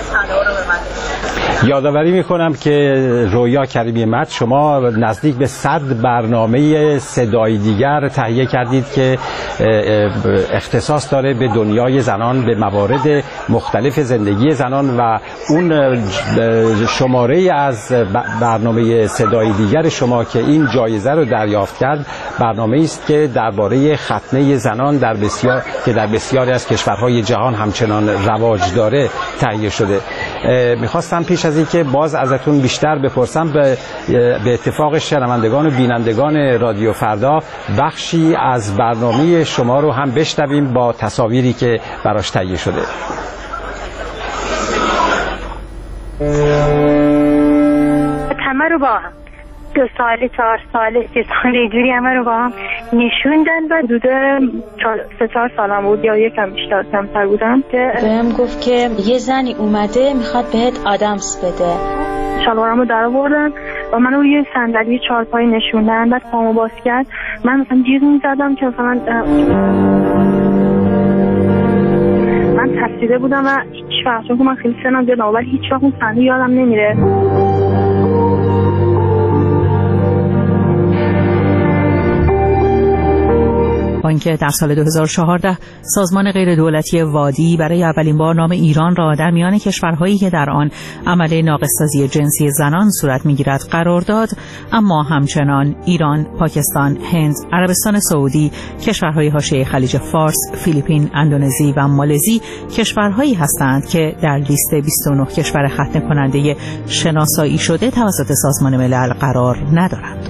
[SPEAKER 16] طلا رو به من.
[SPEAKER 2] یادآوری میکنم که رویا کریمی مد شما نزدیک به صد برنامه صدایی دیگر تهیه کردید که اختصاص داره به دنیای زنان، به موارد مختلف زندگی زنان و اون شماره از برنامه صدایی دیگر شما که این جایزه رو دریافت کرد برنامه است که درباره ختنه زنان در بسیار که در بسیاری از کشورهای جهان همچنان رواج داره تهیه شده. میخواستم پیش از اینکه باز ازتون بیشتر بپرسم به, به اتفاق شنوندگان و بینندگان رادیو فردا بخشی از برنامه شما رو هم بشنویم با تصاویری که براش تهیه شده.
[SPEAKER 17] همه رو با هم دو ساله چهار ساله سه ساله اینجوری همه رو با هم نشوندن و حدود سه چهار سالم بود یا یکم بیشتر کمتر بودم که
[SPEAKER 18] بهم گفت که یه زنی اومده میخواد بهت آدمس بده.
[SPEAKER 17] شلوارمو در آوردن و منو روی صندلی چهارپایی نشوندن. بعد پامو باز کرد من مثلا جیغ میزدم که مثلا من ترسیده بودم و هیچ وقت چون که من خیلی سنم زیاده ولی هیچ وقت اون صحنه یادم نمیره.
[SPEAKER 19] با اینکه در سال دو هزار و چهارده سازمان غیردولتی وادی برای اولین بار نام ایران را در میان کشورهایی که در آن عمل ناقص‌سازی جنسی زنان صورت می‌گیرد قرار داد، اما همچنان ایران، پاکستان، هند، عربستان سعودی، کشورهای حاشیه خلیج فارس، فیلیپین، اندونزی و مالزی کشورهایی هستند که در لیست بیست و نه کشور ختنه کننده شناسایی شده توسط سازمان ملل قرار ندارند.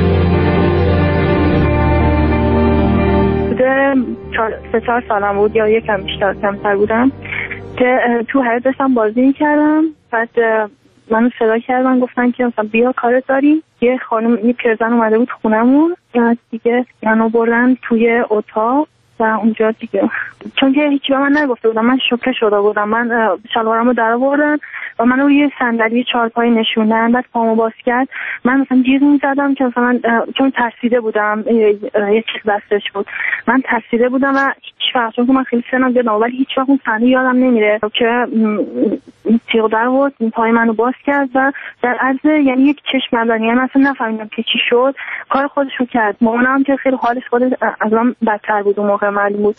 [SPEAKER 17] سه چهار سالم بود یا یکم بیشتر کمتر بودم که تو حیاط داشتم بازی میکردم. بعد منو صدا کردن گفتن که مثلا بیا کارت داری. یه خانم یه پیرزن اومده بود خونمون دیگه منو بردن توی اتاق و اونجا دیگه چون که هیچی به من نگفته بودم من شوکه شده بودم. من شلوارمو در آوردن و منو روی صندلی چهارپایی نشوندن. بعد پامو باز کرد من مثلا جیغ میزدم که مثلا چون ترسیده بودم یه چیز دستش بود. من ترسیده بودم و هیچ وقت چون که من خیلی سنم زیاده ولی هیچ وقت اون صحنه یادم نمیره که تیغ در آورد پای منو باز کرد و در عرض یعنی یک چشم نداری یعنی اصلا نفهمیدم که چی شد. کار خودشو کرد. مامانم که خیلی حالش خودش از من بدتر بود اون موقع معلوم بود.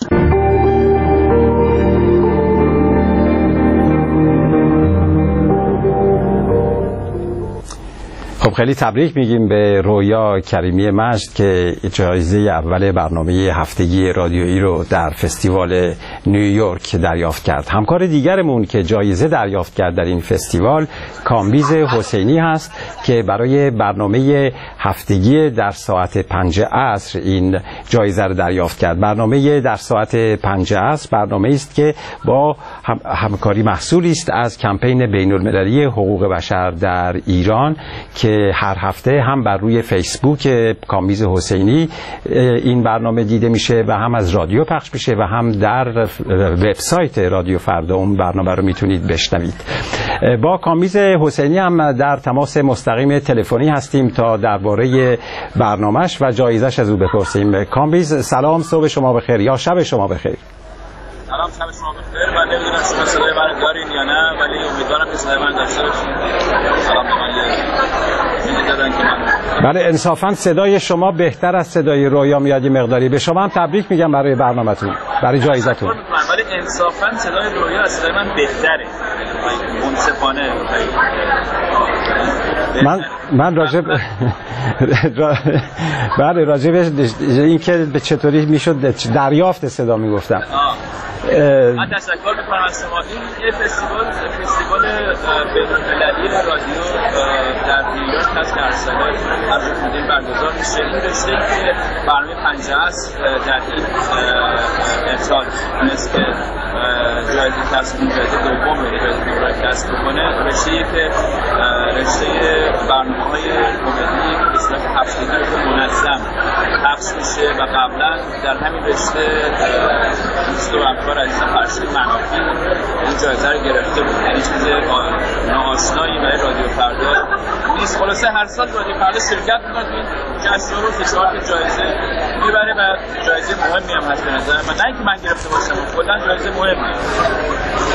[SPEAKER 2] خب خیلی تبریک میگیم به رویا کریمی مجد که جایزه اول برنامه هفتگی رادیویی رو در فستیوال نیویورک دریافت کرد. همکار دیگرمون که جایزه دریافت کرد در این فستیوال کامبیز حسینی هست که برای برنامه هفتگی در ساعت پنج عصر این جایزه رو دریافت کرد. برنامه در ساعت پنج عصر برنامه است که با هم همکاری محصولی است از کمپین بین‌المللی حقوق بشر در ایران که هر هفته هم بر روی فیسبوک کامبیز حسینی این برنامه دیده میشه و هم از رادیو پخش میشه و هم در وبسایت رادیو فردا اون برنامه رو میتونید بشنوید. با کامبیز حسینی هم در تماس مستقیم تلفنی هستیم تا درباره برنامه‌اش و جایزش از او بپرسیم. کامبیز سلام، صبح شما بخیر یا شب شما بخیر.
[SPEAKER 20] سلام، شب شما بخیر. من نمیدونم شما صدای من دارین یا نه ولی امیدوارم که صدای من داشته باشین. سلام به من میدادن که من
[SPEAKER 2] بله انصافا صدای شما بهتر از صدای رویا میاد مقداری. به شما هم تبریک میگم برای برنامه‌تون، برای جایزتون.
[SPEAKER 20] ولی انصافا صدای رویا از صدای من بهتره. منصفانه
[SPEAKER 2] من من راجب بله راجب این که به چطوری میشد دریافت صدا میگفتم.
[SPEAKER 20] من تشکر میکنم از شما. این یه فستیوال فستیوال بین‌المللی رادیو در نیویورک هست که هر سال هر روز برگزار میشه. این رشته که برنامه پنج عصر در این ارسال مثل که جایزه کسب جایزه دوم رو جایزه کسب بکنه. رشته‌ای که رشته برنامه‌های کمدی به صورت هفتگی رو منظم پخش میشه و قبلا در همین رشته دوست و همکار عزیزم فرشید منافی این جایزه رو گرفته بود. یعنی چیز ناآشنایی برای رادیو فردا نیست. خلاصه هر سال رادیو فردا شرکت می‌کنه تو این جشن رو که چهار جایزه میبره و جایزه مهمی هم هست به نظر من. نه اینکه من گرفته باشم، کلا جایزه مهمه.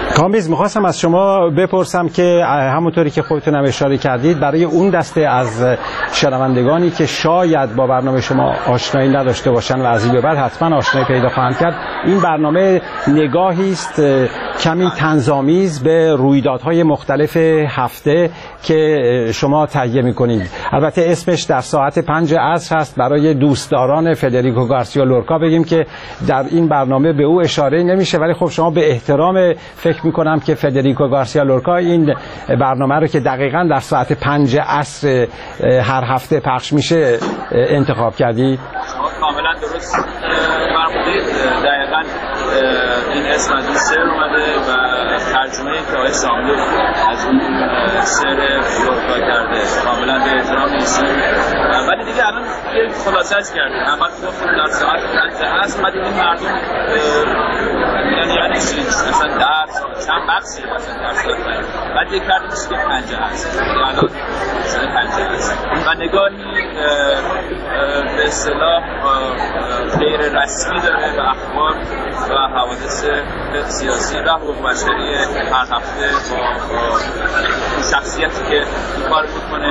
[SPEAKER 2] کامبیز، میخواستم از شما بپرسم که همونطوری که خودتون هم اشاره کردید برای اون دسته از شنوندگانی که شاید با برنامه شما آشنایی نداشته باشن و از این به بعد حتما آشنایی پیدا خواهند کرد، این برنامه نگاهی است کمی طنزآمیز به رویدادهای مختلف هفته که شما تهیه میکنید. البته اسمش در ساعت پنج عصر هست. برای دوستداران فدریکو گارسیا لورکا بگیم که در این برنامه به او اشاره نمیشه، ولی خب شما به احترام فکر میکنم که فدریکو گارسیا لورکا این برنامه رو که دقیقاً در ساعت پنج عصر هر هفته پخش میشه انتخاب کردید.
[SPEAKER 20] کاملا درست فرمودید. دقیقاً این اسم از این سر اومده و ترجمه که آقای ساملوف از اون سر لورکا کرده. کاملا به احترام نیستیم، ولی دیگه الان خلاصه‌اش کردیم. اول گفتیم در ساعت پنج عصر بعد این مردم یعنی یعنی مثلا درس چند بخشی مثلا درس دادن، بعد یک کردیم که پنج عصر الان ساعت پنج عصر و نگاهی به اصطلاح غیر رسمی داره به اخبار و حوادث سیاسی و حقوق بشری هر هفته با شخصیتی که این کار میکنه.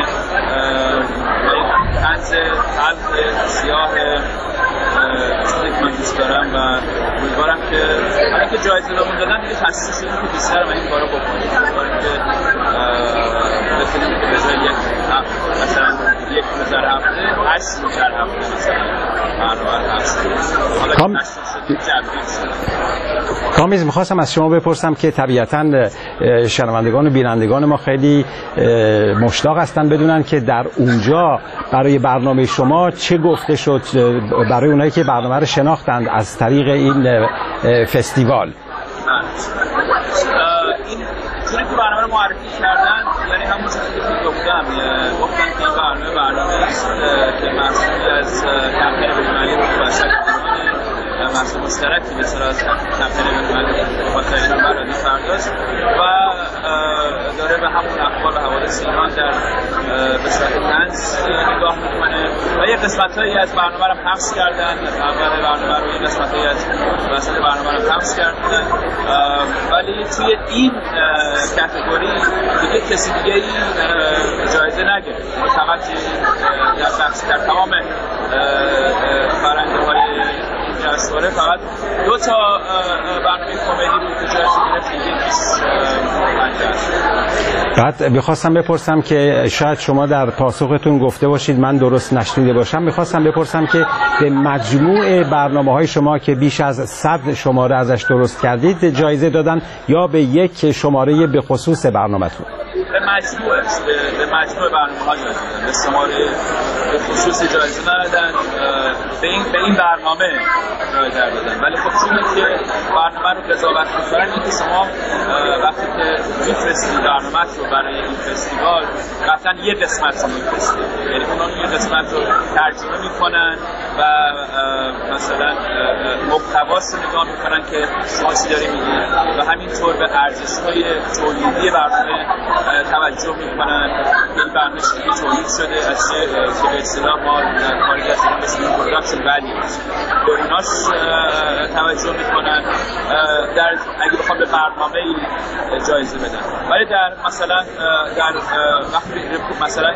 [SPEAKER 20] طنز قلب سیاه چیزی که من دوست دارم و امیدوارم که حالا که جایزه بهمون دادن دیگه تصدیق شده که بیشتر من این کارو بکنیم. امیدوارم که بتونیم که به جای یک مثلا یک روز در هفته هشت روز در هفته مثلا برنامه هست. حالا که نشون شده جبریل شده.
[SPEAKER 2] کامیز، میخواستم از شما بپرسم که طبیعتاً شنوندگان و بینندگان ما خیلی مشتاق هستن بدونن که در اونجا برای برنامه شما چه گفته شد برای اونایی که برنامه رو شناختند از طریق این فستیوال.
[SPEAKER 20] این چیزی که برنامه رو معرفی کردن یعنی همون چیزی که گفتم، گفتن که این برنامه برنامه است که مسئولی از کمپین بین‌المللی حقوق بشر مسئول مشترکی بسیار از کمپین بین‌المللی خاطر ایران برای پرداخت و داره به همون اخبار و حوادث ایران در به صورت طنز نگاه میکنه و یه قسمت‌هایی از برنامه رو پخش کردن. اول برنامه رو یه قسمت‌هایی از وسط برنامه رو پخش کردن، ولی توی این کاتگوری دیگه کسی دیگه ای جایزه نگرفت. فقط در بخش در تمام برنده‌های جشنواره فقط دو تا برنامه کمدی بود که جایزه گرفت، یکیش
[SPEAKER 2] بعد میخواستم بپرسم که شاید شما در پاسختون گفته باشید من درست نشنیده باشم، میخواستم بپرسم که به مجموع برنامه‌های شما که بیش از صد شماره ازش درست کردید جایزه دادن یا به یک شماره به خصوص برنامه‌تون؟
[SPEAKER 20] به مجموع به مجموع برنامه‌ها جایزه دادن، به شماره به خصوص جایزه ندادن. به این به این برنامه جایزه دادن، ولی خب چون که برنامه رو قضاوت می‌کنن اینکه شما وقتی که می‌فرستید برنامه رو برای این فستیوال قطعاً یه قسمت رو می‌فرستید، یعنی اونا یه قسمت رو ترجمه می‌کنن و مثلا محتواش رو نگاه می‌کنن که شما چی داری میگید و همینطور به ارزش‌های تولیدی برنامه توجه می‌کنن. این برنامه که تولید شده از چه که به اصطلاح ما در خارج از ایران بهش میگیم پروداکشن ولیوز، به ایناش توجه می‌کنن در اگه بخوام به برنامه جایزه بدن. ولی در مثلا در وقتی مثلا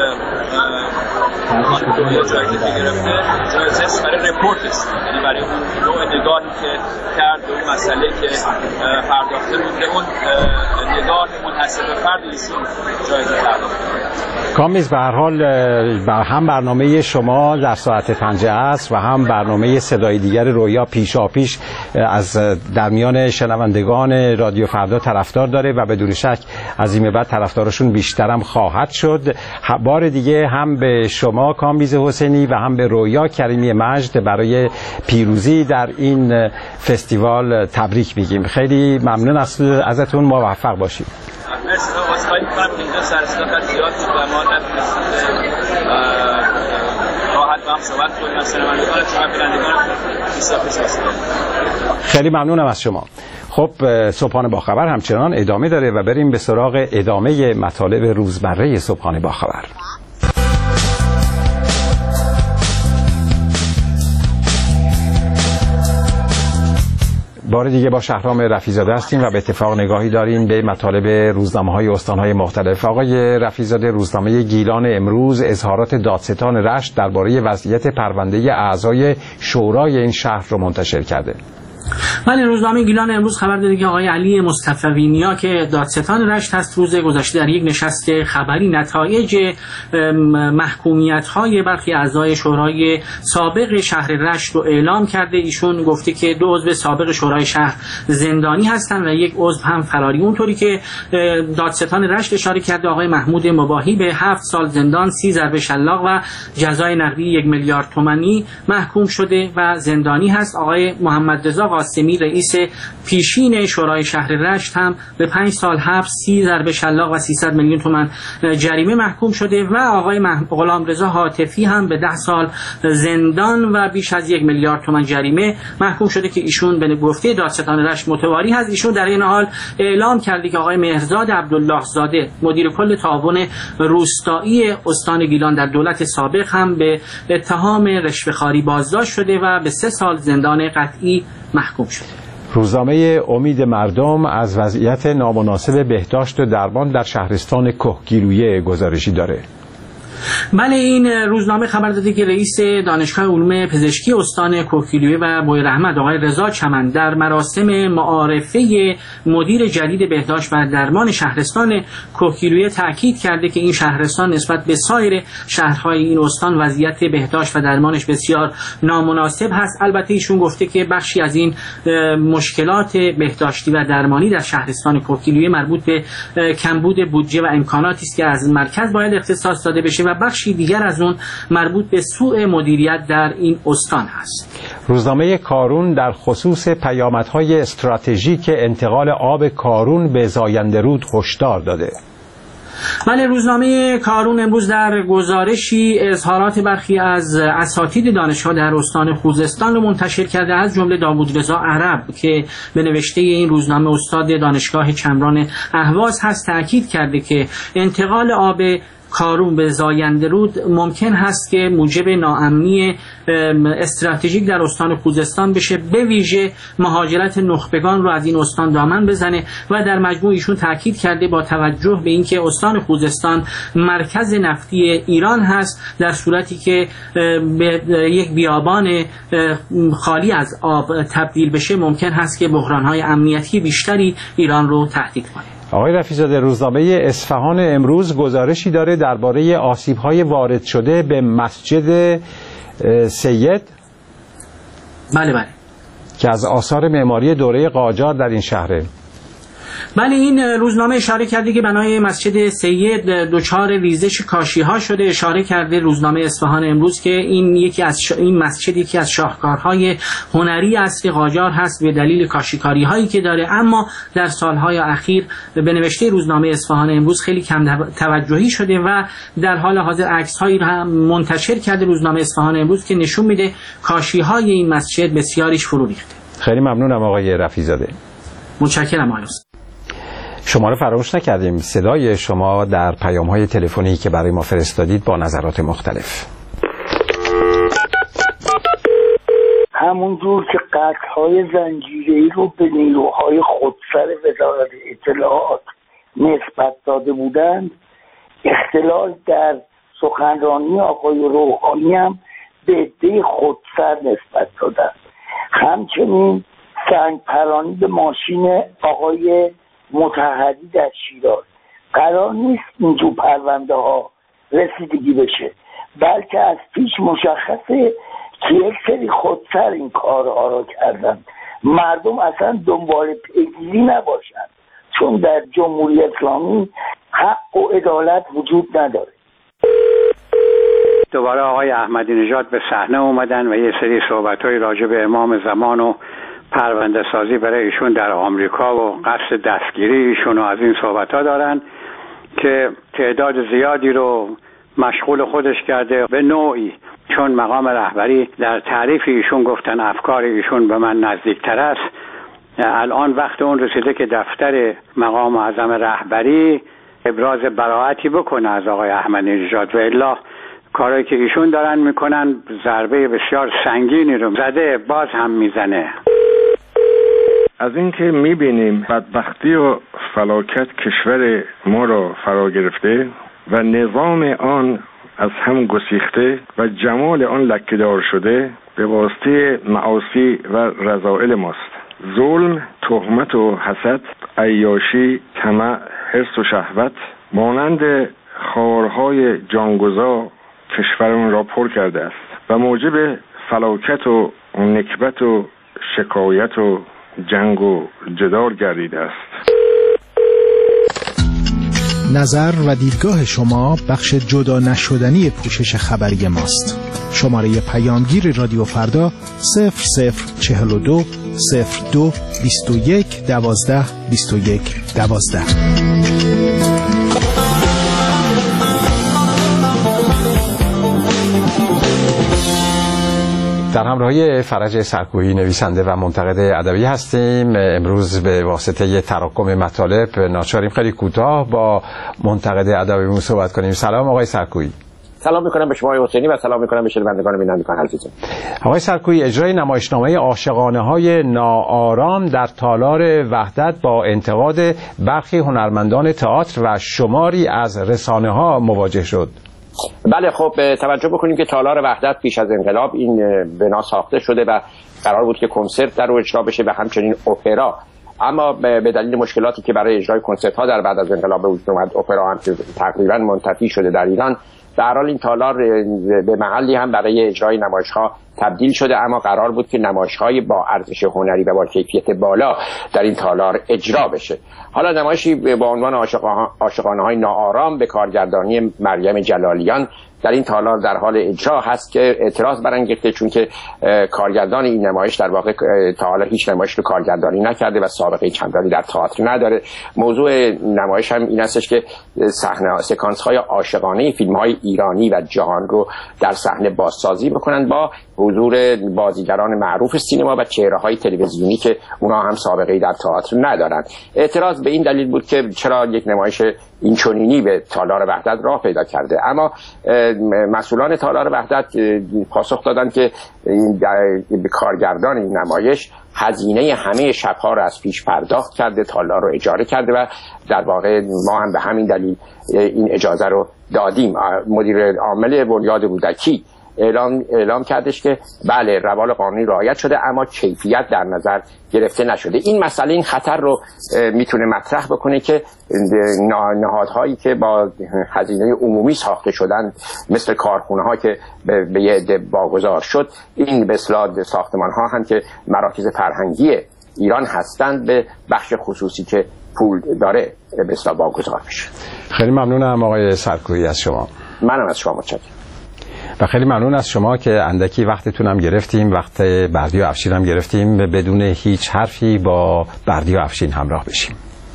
[SPEAKER 20] خانم جایزه که گرفته جایزهش برای رپورتش، یعنی برای اون نوع نگاهی که کرد به اون مسئله که پرداخته بود، اون نگاه منحصر به فرد ایشون جایزه پرداخته.
[SPEAKER 2] کامیز، به هر حال هم برنامه شما در ساعت پنج عصر و هم برنامه صدای دیگر رویا پیشاپیش از در میان شنوندگان رادیو فردا طرفدار داره و بدون شک از این به بعد طرفدارشون بیشترم خواهد شد. بار دیگه هم به شما کامبیز حسینی و هم به رویا کریمی مجد برای پیروزی در این فستیوال تبریک میگیم. خیلی ممنون ازتون، موفق باشید.
[SPEAKER 20] مرسی. واسه می‌کنم اینجا سر صدا زیاد بود و ما نتونستیم راحت با هم صحبت کنیم. شنوندگان شما بینندگان پیشاپیش هستید.
[SPEAKER 2] خیلی ممنونم از شما. خب صبحانه با خبر همچنان ادامه داره و بریم به سراغ ادامه مطالب روزمره صبحانه با خبر. بار دیگه با شهرام رفیع‌زاده هستیم و به اتفاق نگاهی داریم به مطالب روزنامه‌های استان‌های مختلف. آقای رفیع‌زاده، روزنامه گیلان امروز اظهارات دادستان رشت درباره وضعیت پرونده اعضای شورای این شهر رو منتشر کرده.
[SPEAKER 14] بله، روزنامه گیلان امروز خبر داده که آقای علی مصطفی نیا که دادستان رشت هست روز گذشته در یک نشست خبری نتایج محکومیت‌های برخی اعضای شورای سابق شهر رشت رو اعلام کرده. ایشون گفته که دو عضو سابق شورای شهر زندانی هستند و یک عضو هم فراری. اونطوری که دادستان رشت اشاره کرده، آقای محمود مباحی به هفت سال زندان، سی ضرب شلاق و جزای نقدی یک میلیارد تومانی محکوم شده و زندانی هست. آقای محمد رضا قاسمی رئیس پیشین شورای شهر رشت هم به پنج سال حبس، سی ضرب شلاق و سیصد میلیون تومان جریمه محکوم شده و آقای غلامرضا هاتفی هم به ده سال زندان و بیش از یک میلیارد تومان جریمه محکوم شده که ایشون به گفته دادستان رشت متواری هست. ایشون در این حال اعلام کرده که آقای مهرزاد عبدالله زاده مدیر کل تعاون روستایی استان گیلان در دولت سابق هم به اتهام رشوه‌خواری بازداشت شده و به سه سال زندان قطعی محکوم شده.
[SPEAKER 2] روزنامه امید مردم از وضعیت نامناسب بهداشت و درمان در شهرستان کهگیلویه گزارشی داره.
[SPEAKER 14] بله، این روزنامه خبر داده که رئیس دانشگاه علوم پزشکی استان کهگیلویه و بویراحمد آقای رضا چمن در مراسم معارفه مدیر جدید بهداشت و درمان شهرستان کهگیلویه تاکید کرده که این شهرستان نسبت به سایر شهرهای این استان وضعیت بهداشت و درمانش بسیار نامناسب هست. البته ایشون گفته که بخشی از این مشکلات بهداشتی و درمانی در شهرستان کهگیلویه مربوط به کمبود بودجه و امکاناتی است که از مرکز باید اختصاص داده بشه و بخشی دیگر از اون مربوط به سوء مدیریت در این استان هست.
[SPEAKER 2] روزنامه کارون در خصوص پیامدهای استراتژیک انتقال آب کارون به زاینده رود هشدار داده.
[SPEAKER 14] بله، روزنامه کارون امروز در گزارشی اظهارات برخی از اساتید دانشگاه در استان خوزستان رو منتشر کرده، از جمله داوود رضا عرب که به نوشته این روزنامه استاد دانشگاه چمران اهواز هست تاکید کرده که انتقال آب کارون به زاینده رود ممکن هست که موجب ناامنی استراتژیک در استان خوزستان بشه، به ویژه مهاجرت نخبگان رو از این استان دامن بزنه و در مجموع ایشون تاکید کرده با توجه به اینکه استان خوزستان مرکز نفتی ایران هست، در صورتی که به یک بیابان خالی از آب تبدیل بشه ممکن هست که بحران‌های امنیتی بیشتری ایران رو تهدید کنه.
[SPEAKER 2] آقای رفیع‌زاده، روزنامه اصفهان امروز گزارشی داره درباره آسیب‌های وارد شده به مسجد سید.
[SPEAKER 14] بله بله،
[SPEAKER 2] که از آثار معماری دوره قاجار در این شهره.
[SPEAKER 14] بله، این روزنامه اشاره کرده که بنای مسجد سید دچار ریزش کاشی ها شده. اشاره کرده روزنامه اصفهان امروز که این یکی از ش... این مسجد یکی از شاهکارهای هنری عصر قاجار هست به دلیل کاشیکاری هایی که داره، اما در سالهای اخیر به نوشته روزنامه اصفهان امروز خیلی کم توجهی شده و در حال حاضر عکس هایی را هم منتشر کرده روزنامه اصفهان امروز که نشون میده کاشی های این مسجد بسیاریش فرو ریخته.
[SPEAKER 2] خیلی ممنونم آقای رفیع‌زاده.
[SPEAKER 14] متشکرم آقای.
[SPEAKER 2] شما رو فراموش نکردیم، صدای شما در پیام‌های تلفنی که برای ما فرستادید با نظرات مختلف.
[SPEAKER 21] همونجور که قطع‌های زنجیره‌ای رو به نیروهای خودسر وزارت اطلاعات نسبت داده بودند، اختلال در سخنرانی آقای روحانی هم به عده خودسر نسبت دادند. همچنین سنگ پرانی به ماشین آقای متحدی در شیراز. قرار نیست اینجور پرونده ها رسیدگی بشه، بلکه از پیش مشخصه که یک سری خودسر این کارها را کردن. مردم اصلا دنبال پیگیری نباشند، چون در جمهوری اسلامی حق و عدالت وجود نداره.
[SPEAKER 22] دوباره آقای احمدی نژاد به صحنه اومدن و یه سری صحبت‌های راجع به امام زمان و پرونده سازی برای ایشون در آمریکا و قصد دستگیری ایشون و از این صحبت‌ها دارن که تعداد زیادی رو مشغول خودش کرده. به نوعی چون مقام رهبری در تعریف ایشون گفتن افکار ایشون به من نزدیکتر است، الان وقت اون رسیده که دفتر مقام اعظم رهبری ابراز براءتی بکنه از آقای احمدی نژاد و الا کارهایی که ایشون دارن میکنن ضربه بسیار سنگینی رو زده باز هم میزنه.
[SPEAKER 12] از اینکه میبینیم بدبختی و فلاکت کشور ما را فرا گرفته و نظام آن از هم گسیخته و جمال آن لکه‌دار شده به واسطه معاصی و رذائل ماست. ظلم، تهمت و حسد، عیاشی، طمع، حرص و شهوت مانند خارهای جانگزا کشورمان را پر کرده است و موجب فلاکت و نکبت و شکایت و جنگ و جدال گردیده است.
[SPEAKER 1] نظر و دیدگاه شما بخش جدا نشدنی پوشش خبری ماست. شماره پیامگیر رادیو فردا صفر صفر چهل و دو صفر دو بیست و یک دوازده بیست و یک دوازده.
[SPEAKER 2] در همراهی فرج سرکویی نویسنده و منتقد ادبی هستیم. امروز به واسطه تراکم مطالب ناچاریم خیلی کوتاه با منتقد ادبیمون صحبت کنیم. سلام آقای سرکویی.
[SPEAKER 6] سلام میکنم به شما آقای حسینی و سلام میکنم به شنوندگان و بینندگان عزیزم.
[SPEAKER 2] آقای سرکویی، اجرای نمایشنامه عاشقانه‌های ناآرام در تالار وحدت با انتقاد برخی هنرمندان تئاتر و شماری از رسانه‌ها مواجه شد.
[SPEAKER 6] بله، خب توجه بکنیم که تالار وحدت پیش از انقلاب این بنا ساخته شده و قرار بود که کنسرت در رو اجرا بشه و همچنین اپرا، اما به دلیل مشکلاتی که برای اجرای کنسرت ها در بعد از انقلاب به وجود اومد، اپرا هم تقریبا منتفی شده در ایران. در حال این تالار به محلی هم برای اجرای نمایش‌ها تبدیل شده، اما قرار بود که نمایش‌های با ارزش هنری و با کیفیت بالا در این تالار اجرا بشه. حالا نمایشی با عنوان عاشقانه‌های ناآرام به کارگردانی مریم جلالیان در این تالار در حال اجرا هست که اعتراض برانگیخته، چون که کارگردان این نمایش در واقع تا حالا هیچ نمایش رو کارگردانی نکرده و سابقه چندانی در تئاتر نداره. موضوع نمایش هم این هستش که صحنه سکانس‌های عاشقانه فیلم‌های ایرانی و جهان رو در صحنه بازسازی بکنن با حضور بازیگران معروف سینما و چهره‌های تلویزیونی که اونها هم سابقه در تئاتر ندارن. اعتراض به این دلیل بود که چرا یک نمایش این چنینی به تالار وحدت راه پیدا کرده، اما مسئولان تالار وحدت پاسخ دادن که کارگردان این نمایش هزینه همه شب‌ها رو از پیش پرداخت کرده، تالار رو اجاره کرده و در واقع ما هم به همین دلیل این اجازه رو دادیم. مدیر عامل بنیاد رودکی اعلام اعلام کردش که بله، روال قانونی رعایت شده اما کیفیت در نظر گرفته نشده. این مسئله این خطر رو میتونه مطرح بکنه که نهادهایی که با هزینه عمومی ساخته شدن مثل کارخونه ها که به یه عده واگذار شد، این به اصطلاح ساختمان ها هم که مراکز فرهنگی ایران هستند به بخش خصوصی که پول داره به اصطلاح واگذار بشه.
[SPEAKER 2] خیلی ممنونم آقای سرکویی از شما.
[SPEAKER 6] منم از شما متشکرم.
[SPEAKER 2] و خیلی ممنون از شما که اندکی وقتتون هم گرفتیم، وقت بردی و افشین هم گرفتیم بدون هیچ حرفی با بردی و افشین همراه بشیم.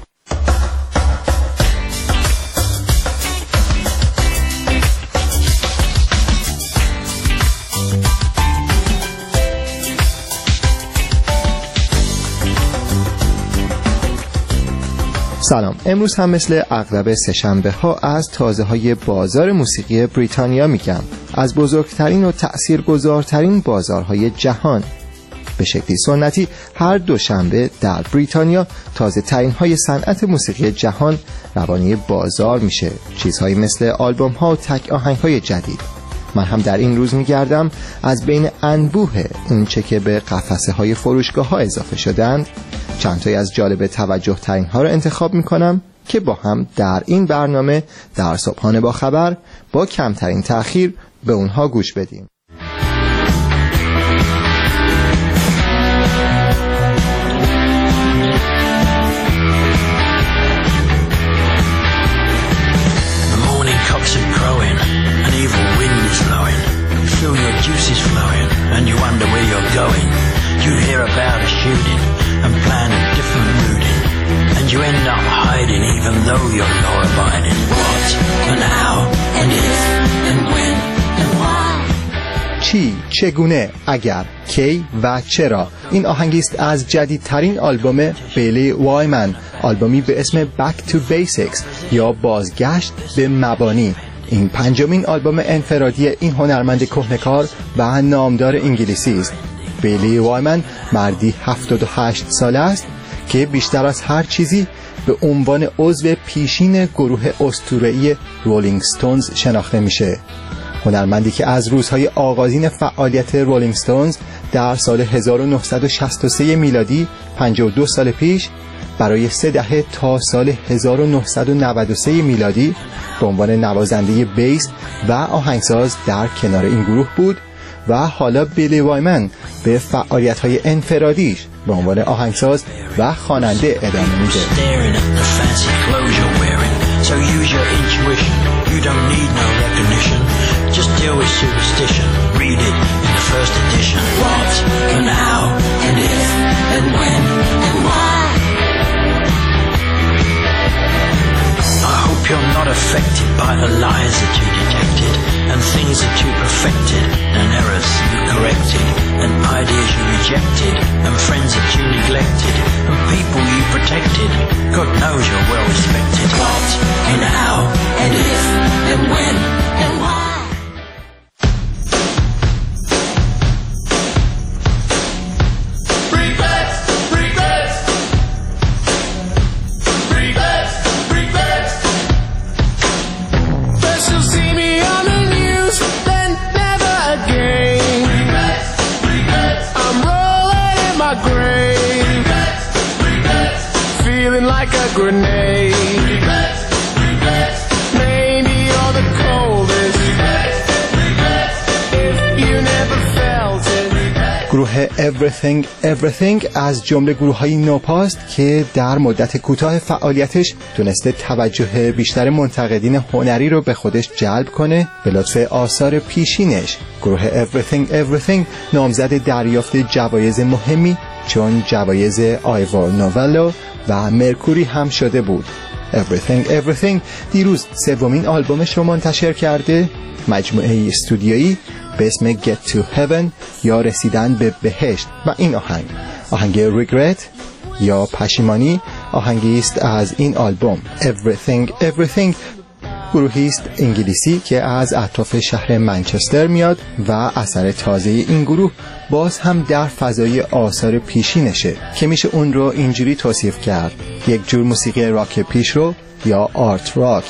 [SPEAKER 23] سلام. امروز هم مثل اغلب سه‌شنبه ها از تازه های بازار موسیقی بریتانیا میگم، از بزرگترین و تأثیرگذارترین بازارهای جهان. به شکلی سنتی هر دوشنبه در بریتانیا تازه ترین های صنعت موسیقی جهان روانه بازار میشه، چیزهایی مثل آلبوم ها و تک آهنگ های جدید. من هم در این روز میگردم از بین انبوه این چه که به قفسه های فروشگاه ها اضافه شدند چند تایی از جالب توجه ترین ها را انتخاب میکنم که با هم در این برنامه در صبحانه با خبر با کمترین تأخیر به اونها گوش بدیم.
[SPEAKER 24] And plan a different routing, and you end up hiding even though you're law abiding. What and how and if and when and why.
[SPEAKER 23] چی، چگونه، اگر، کی و چرا. این آهنگی است از جدیدترین آلبوم بیلی وایمن، آلبومی به اسم Back to Basics یا بازگشت به مبانی. این پنجمین آلبوم انفرادی این هنرمند کهنه‌کار و نامدار انگلیسی است. بیلی وایمن مردی هفتاد و هشت ساله است که بیشتر از هر چیزی به عنوان عضو پیشین گروه اسطوره‌ای رولینگ ستونز شناخته میشه. هنرمندی که از روزهای آغازین فعالیت رولینگ ستونز در سال هزار و نهصد و شصت و سه میلادی پنجاه و دو سال پیش برای سه دهه تا سال هزار و نهصد و نود و سه میلادی به عنوان نوازنده بیس و آهنگساز در کنار این گروه بود و حالا بیلی وایمن به فعالیت‌های انفرادیش به عنوان آهنگساز و خواننده ادامه میده.
[SPEAKER 24] You're not affected by the lies that you detected, and things that you perfected, and errors you corrected, and ideas you rejected, and friends that you neglected, and people you protected. God knows you're well respected. What, and how, and if, and when, and why.
[SPEAKER 23] گروه Everything Everything از جمله گروه‌های نوپاست که در مدت کوتاه فعالیتش تونسته توجه بیشتر منتقدین هنری رو به خودش جلب کنه به لطف آثار پیشینش. گروه Everything Everything نامزد دریافت جوایز مهمی چون جوایز آیوار نوولو و مرکوری هم شده بود. Everything Everything دیروز سومین آلبومش رو منتشر کرده، مجموعه استودیویی به اسم Get to Heaven یا رسیدن به بهشت، و این آهنگ آهنگ Regret یا پشیمانی آهنگی است از این آلبوم. Everything Everything گروهی است انگلیسی که از اطراف شهر منچستر میاد و اثر تازه این گروه باز هم در فضای آثار پیشینشه که میشه اون رو اینجوری توصیف کرد: یک جور موسیقی راک پیشرو یا آرت راک.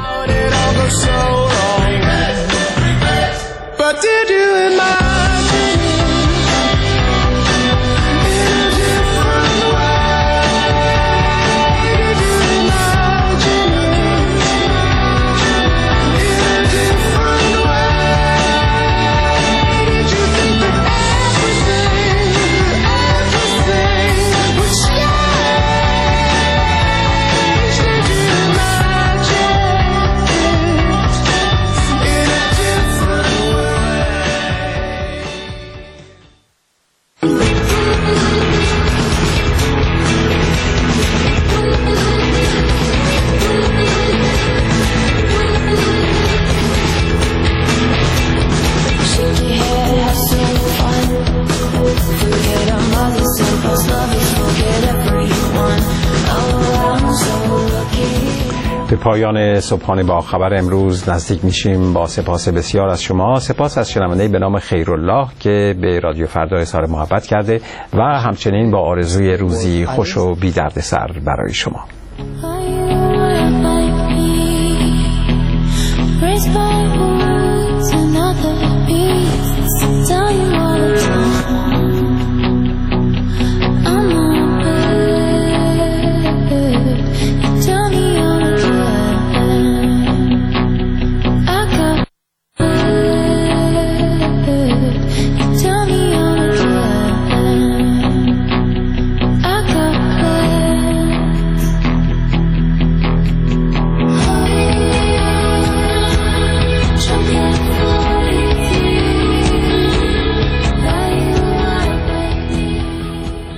[SPEAKER 2] به پایان صبحانه با خبر امروز نزدیک میشیم. با سپاس بسیار از شما، سپاس از شنونده‌ای به نام خیرالله که به رادیو فردا اظهار محبت کرده و همچنین با آرزوی روزی خوش و بی دردسر برای شما.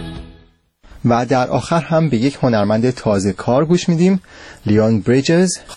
[SPEAKER 23] و در آخر هم به یک هنرمند تازه کار گوش میدیم، لیون بریجز.